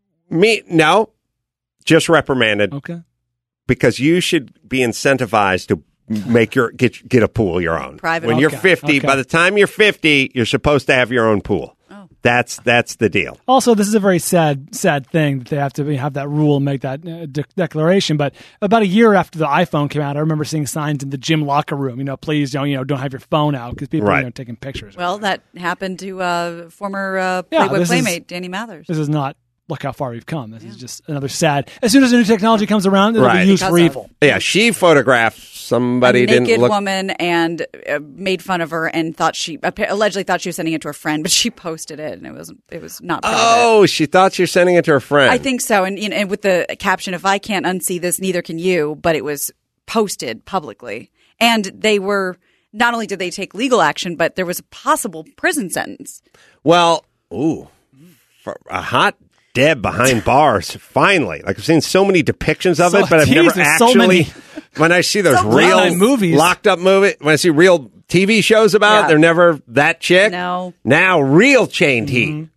No. Just reprimanded. Okay. Because you should be incentivized to make get a pool your own. Private. When you're 50, by the time you're 50, you're supposed to have your own pool. Oh. That's the deal. Also, this is a very sad thing that they have to have that rule and make that declaration. But about a year after the iPhone came out, I remember seeing signs in the gym locker room. Please don't have your phone out because people are taking pictures. Well, that happened to former Playboy Playmate Danny Mathers. This is not. Look how far we've come. This is just another sad. As soon as the new technology comes around, it'll be used for evil. Yeah, she photographed somebody a naked look woman and made fun of her and allegedly thought she was sending it to her friend, but she posted it and it was not. Oh, she thought she was sending it to her friend. I think so, and with the caption, "If I can't unsee this, neither can you." But it was posted publicly, and they were not only did they take legal action, but there was a possible prison sentence. Well, for a hot Deb behind bars, finally. Like I've seen so many depictions of it, but I've never actually. When I see those real movies, locked up movies, when I see real TV shows about it, they're never that chick. No. Now, real Chained Heat.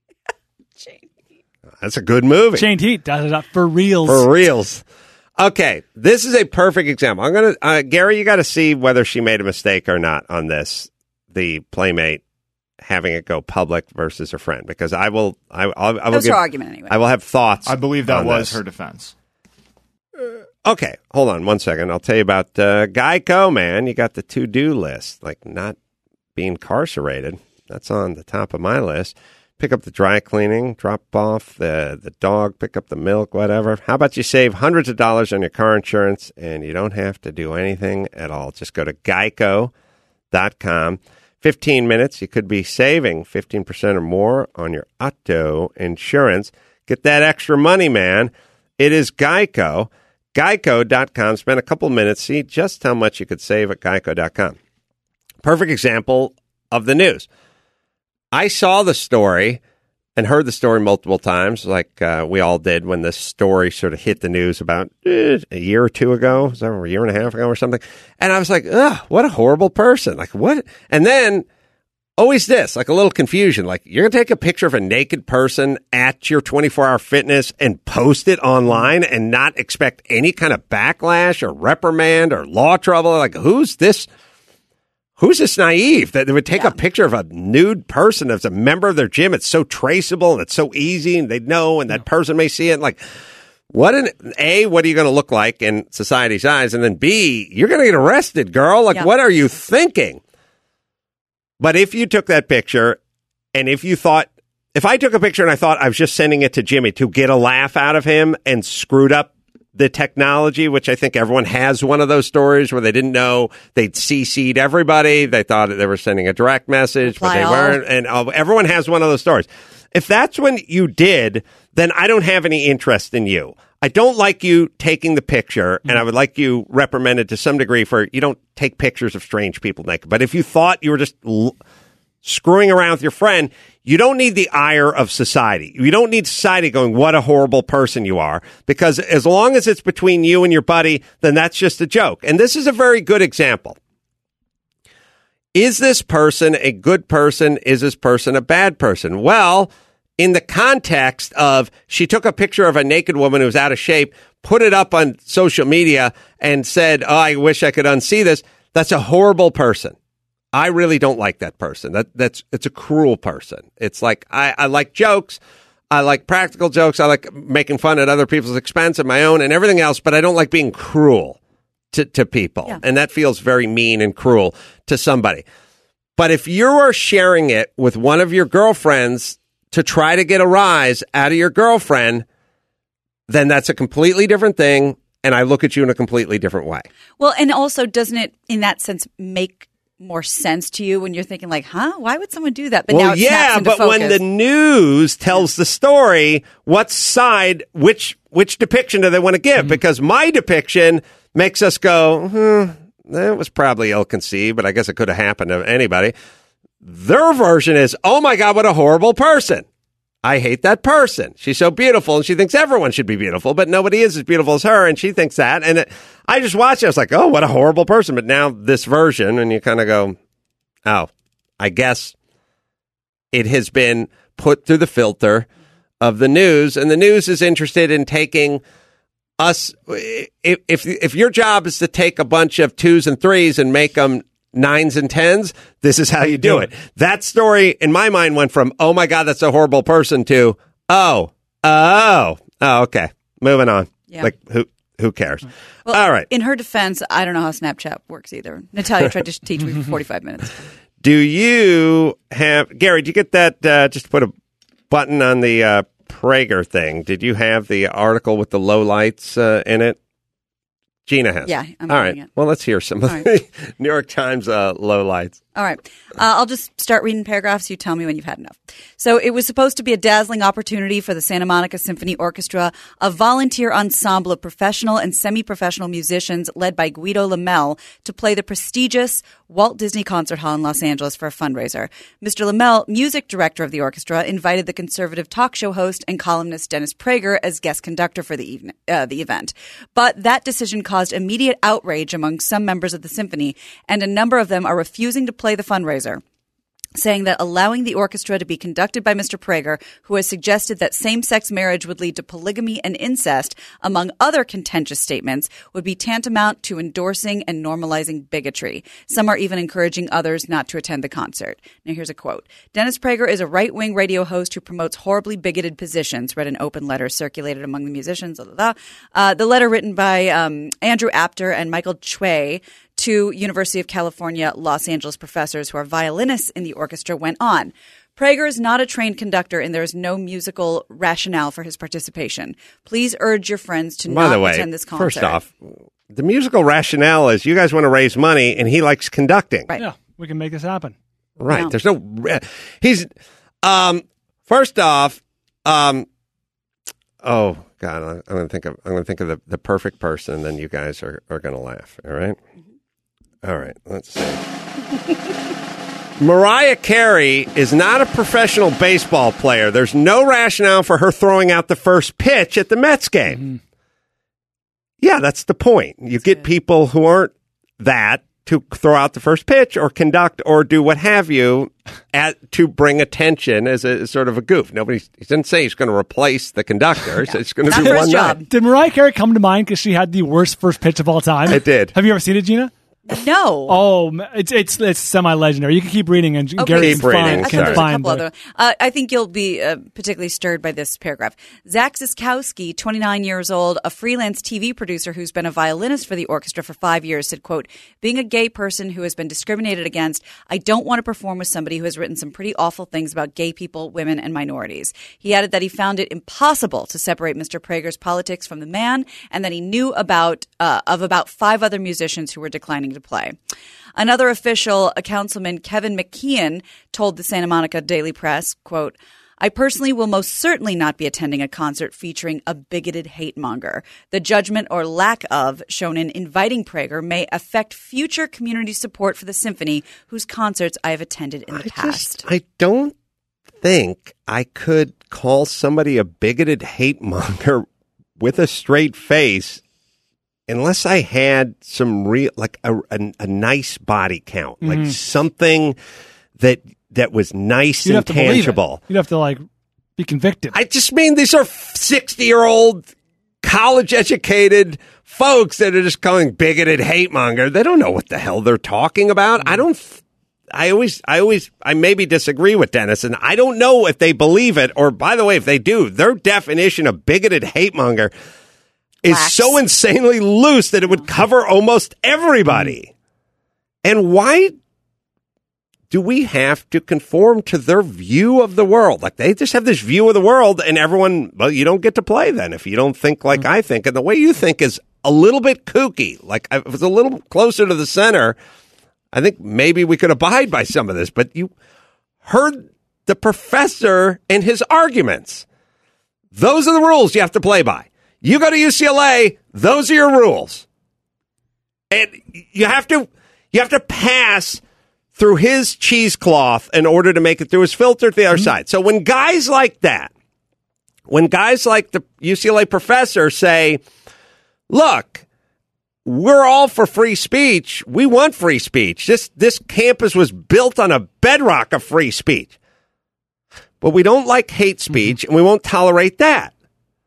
That's a good movie. Chained Heat, for reals. For reals. Okay, this is a perfect example. I'm gonna, Gary, you got to see whether she made a mistake or not on this. The Playmate having it go public versus her friend, because I will her argument anyway. I will have thoughts. I believe that was this. her defense. Okay, hold on 1 second. I'll tell you about Geico, man. You got the to-do list, like not being incarcerated. That's on the top of my list. Pick up the dry cleaning, drop off the dog, pick up the milk, whatever. How about you save hundreds of dollars on your car insurance and you don't have to do anything at all? Just go to geico.com. 15 minutes, you could be saving 15% or more on your auto insurance. Get that extra money, man. It is Geico. Geico.com. Spend a couple minutes, see just how much you could save at Geico.com. Perfect example of the news. I saw the story and heard the story multiple times, like we all did when this story sort of hit the news about a year or two ago. Was that a year and a half ago or something? And I was like, ugh, what a horrible person. Like, what? And then always this, like a little confusion. Like, you're going to take a picture of a naked person at your 24-hour fitness and post it online and not expect any kind of backlash or reprimand or law trouble? Like, who's this naive that they would take a picture of a nude person as a member of their gym? It's so traceable and it's so easy and they'd know and that person may see it. Like, what are you going to look like in society's eyes? And then B, you're going to get arrested, girl. Like, what are you thinking? But if you took that picture and if I took a picture and I thought I was just sending it to Jimmy to get a laugh out of him and screwed up the technology, which I think everyone has one of those stories where they didn't know they'd CC'd everybody. They thought they were sending a direct message, but they weren't. And everyone has one of those stories. If that's when you did, then I don't have any interest in you. I don't like you taking the picture, and I would like you reprimanded to some degree for you don't take pictures of strange people naked. But if you thought you were just screwing around with your friend, you don't need the ire of society. You don't need society going, what a horrible person you are, because as long as it's between you and your buddy, then that's just a joke. And this is a very good example. Is this person a good person? Is this person a bad person? Well, in the context of she took a picture of a naked woman who was out of shape, put it up on social media and said, oh, I wish I could unsee this. That's a horrible person. I really don't like that person. It's a cruel person. It's like, I like jokes. I like practical jokes. I like making fun at other people's expense and my own and everything else, but I don't like being cruel to people. Yeah. And that feels very mean and cruel to somebody. But if you are sharing it with one of your girlfriends to try to get a rise out of your girlfriend, then that's a completely different thing. And I look at you in a completely different way. Well, and also, doesn't it, in that sense, make more sense to you when you're thinking like, why would someone do that? But well, now it yeah, but focus. When the news tells the story, what side, which depiction do they want to give? Mm-hmm. Because my depiction makes us go, that was probably ill-conceived, but I guess it could have happened to anybody. Their version is, oh my God, what a horrible person. I hate that person. She's so beautiful, and she thinks everyone should be beautiful, but nobody is as beautiful as her, and she thinks that. And I just watched it. I was like, oh, what a horrible person. But now this version, and you kind of go, oh, I guess it has been put through the filter of the news, and the news is interested in taking us. If your job is to take a bunch of 2s and 3s and make them 9s and 10s, this is how you do it. That story, in my mind, went from, oh my God, that's a horrible person, to, oh, okay, moving on. Yeah. Like, who cares? Well, all right. In her defense, I don't know how Snapchat works either. Natalia tried to teach me for 45 minutes. Do you have, Gary, did you get that, just put a button on the Prager thing? Did you have the article with the low lights in it? Gina has. Yeah, I'm all right. it. Well, let's hear some of the New York Times low lights. All right. I'll just start reading paragraphs. You tell me when you've had enough. So it was supposed to be a dazzling opportunity for the Santa Monica Symphony Orchestra, a volunteer ensemble of professional and semi-professional musicians led by Guido Lamel, to play the prestigious Walt Disney Concert Hall in Los Angeles for a fundraiser. Mr. Lamel, music director of the orchestra, invited the conservative talk show host and columnist Dennis Prager as guest conductor for the event. But that decision caused immediate outrage among some members of the symphony, and a number of them are refusing to play the fundraiser, saying that allowing the orchestra to be conducted by Mr. Prager, who has suggested that same-sex marriage would lead to polygamy and incest, among other contentious statements, would be tantamount to endorsing and normalizing bigotry. Some are even encouraging others not to attend the concert. Now here's a quote. Dennis Prager is a right-wing radio host who promotes horribly bigoted positions, read an open letter circulated among the musicians. The letter written by Andrew Apter and Michael Chue, two University of California, Los Angeles professors who are violinists in the orchestra, went on. Prager is not a trained conductor, and there is no musical rationale for his participation. Please urge your friends to not attend this concert. First off, the musical rationale is you guys want to raise money, and he likes conducting. Right. Yeah, we can make this happen. Right. No. There's no. He's. First off, oh God, I'm going to think of the perfect person, and then you guys are going to laugh. All right. All right, let's see. Mariah Carey is not a professional baseball player. There's no rationale for her throwing out the first pitch at the Mets game. Mm-hmm. Yeah, that's the point. You get people who aren't that to throw out the first pitch or conduct or do what have you to bring attention as a sort of a goof. He didn't say he's going to replace the conductor. So it's going to be one night. Did Mariah Carey come to mind because she had the worst first pitch of all time? It did. Have you ever seen it, Gina? No. Oh, it's semi-legendary. You can keep reading, and Gary can find other. I think you'll be particularly stirred by this paragraph. Zach Ziskowski, 29 years old, a freelance TV producer who's been a violinist for the orchestra for 5 years, said, quote, being a gay person who has been discriminated against, I don't want to perform with somebody who has written some pretty awful things about gay people, women, and minorities. He added that he found it impossible to separate Mr. Prager's politics from the man, and that he knew about 5 other musicians who were declining to play. Another official, a councilman, Kevin McKeon, told the Santa Monica Daily Press, quote, I personally will most certainly not be attending a concert featuring a bigoted hate monger. The judgment or lack of shown in inviting Prager may affect future community support for the symphony, whose concerts I have attended in the past. I don't think I could call somebody a bigoted hate monger with a straight face unless I had some real, like a nice body count, like something that was nice and tangible. You'd have to be convicted. I just mean these are 60-year-old college-educated folks that are just calling bigoted hate monger. They don't know what the hell they're talking about. I maybe disagree with Dennis, and I don't know if they believe it, or by the way, if they do, their definition of bigoted hate monger is so insanely loose that it would cover almost everybody. And why do we have to conform to their view of the world? Like, they just have this view of the world, and everyone, well, you don't get to play then if you don't think like I think. And the way you think is a little bit kooky. Like, if it was a little closer to the center, I think maybe we could abide by some of this. But you heard the professor and his arguments. Those are the rules you have to play by. You go to UCLA, those are your rules. And you have to pass through his cheesecloth in order to make it through his filter to the other side. So when guys like that, when guys like the UCLA professor say, look, we're all for free speech. We want free speech. This campus was built on a bedrock of free speech. But we don't like hate speech, and we won't tolerate that.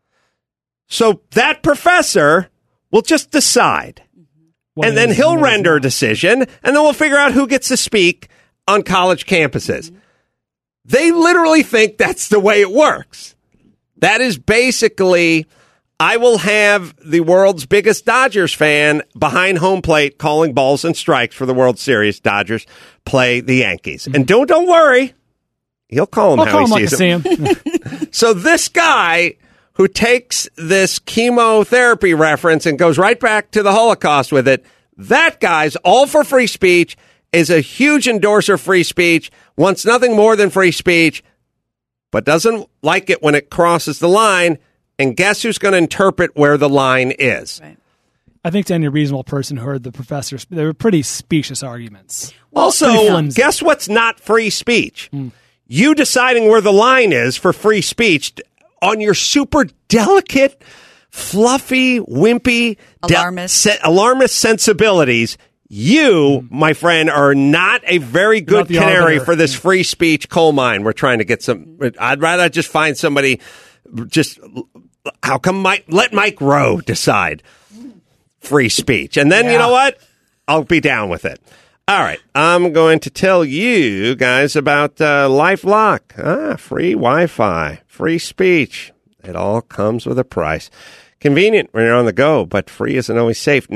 So that professor will just decide. And then he'll render a decision, and then we'll figure out who gets to speak on college campuses. They literally think that's the way it works. That is basically, I will have the world's biggest Dodgers fan behind home plate calling balls and strikes for the World Series. Dodgers play the Yankees. And don't worry, he'll call him how he sees him. So this guy who takes this chemotherapy reference and goes right back to the Holocaust with it, that guy's all for free speech, is a huge endorser of free speech, wants nothing more than free speech, but doesn't like it when it crosses the line. And guess who's going to interpret where the line is? Right. I think to any reasonable person who heard the professor, they were pretty specious arguments. Also, guess what's not free speech? You deciding where the line is for free speech on your super delicate, fluffy, wimpy, alarmist sensibilities. You, my friend, are not a very good canary for this free speech coal mine. We're trying to get some. I'd rather just find somebody. Just how come let Mike Rowe decide free speech, and then you know what? I'll be down with it. All right, I'm going to tell you guys about LifeLock. Free Wi-Fi, free speech. It all comes with a price. Convenient when you're on the go, but free isn't always safe.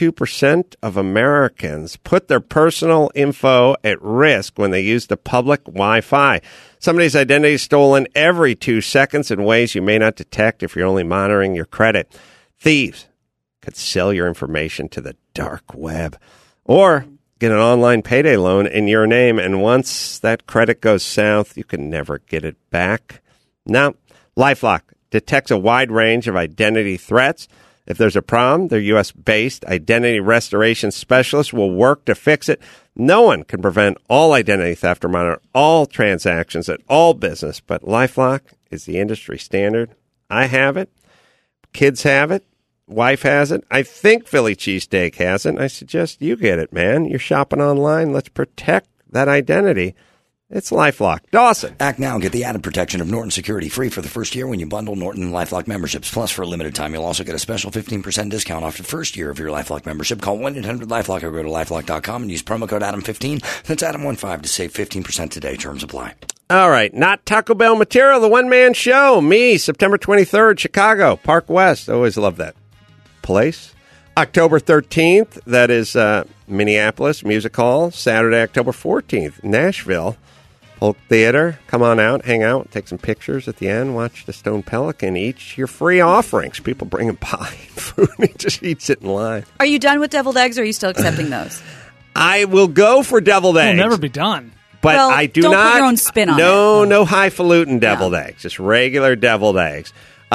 92% of Americans put their personal info at risk when they use the public Wi-Fi. Somebody's identity is stolen every 2 seconds in ways you may not detect if you're only monitoring your credit. Thieves could sell your information to the dark web or get an online payday loan in your name, and once that credit goes south, you can never get it back. Now, LifeLock detects a wide range of identity threats. If there's a problem, their U.S.-based identity restoration specialists will work to fix it. No one can prevent all identity theft or monitor all transactions at all business, but LifeLock is the industry standard. I have it. Kids have it. Wife has it. I think Philly Cheesesteak has it. I suggest you get it, man. You're shopping online. Let's protect that identity. It's LifeLock. Dawson. Act now and get the added protection of Norton Security free for the first year when you bundle Norton and LifeLock memberships. Plus, for a limited time, you'll also get a special 15% discount off the first year of your LifeLock membership. Call 1-800-LifeLock or go to LifeLock.com and use promo code Adam15. That's Adam15 to save 15% today. Terms apply. All right. Not Taco Bell material. The one-man show. Me, September 23rd, Chicago, Park West. Always love that place. October 13th, that is Minneapolis Music Hall. Saturday, October 14th, Nashville Polk Theater. Come on out, hang out, take some pictures at the end, watch the Stone Pelican, eat your free offerings. People bring him pie and food, and he just eats it in line. Are you done with deviled eggs, or are you still accepting those? I will go for deviled eggs. It'll never be done. But I do don't not. Put your own spin on it. No highfalutin deviled eggs, just regular deviled eggs.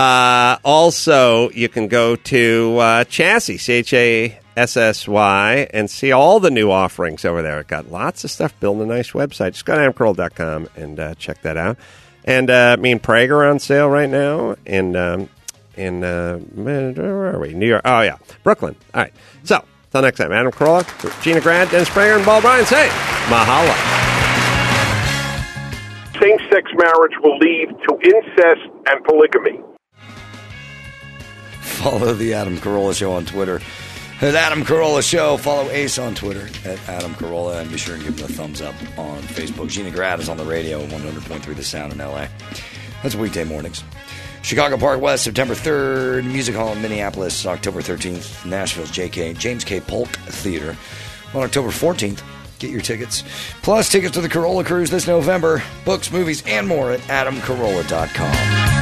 Also, you can go to Chassis, CHASSY, and see all the new offerings over there. It got lots of stuff, building a nice website. Just go to AdamCarolla.com and check that out. And me and Prager are on sale right now. And where are we? New York. Oh, yeah. Brooklyn. All right. So, till next time, Adam Carolla, Gina Grant, Dennis Prager, and Paul Bryan say mahalo. Same-sex marriage will lead to incest and polygamy. Follow the Adam Carolla Show on Twitter at Adam Carolla Show. Follow Ace on Twitter at Adam Carolla, and be sure and give him a thumbs up on Facebook. Gina Grad is on the radio, 100.3 The Sound in L.A. That's weekday mornings. Chicago Park West, September 3rd. Music Hall in Minneapolis, October 13th. Nashville's James K. Polk Theater on October 14th. Get your tickets. Plus, tickets to the Carolla Cruise this November. Books, movies, and more at AdamCarolla.com.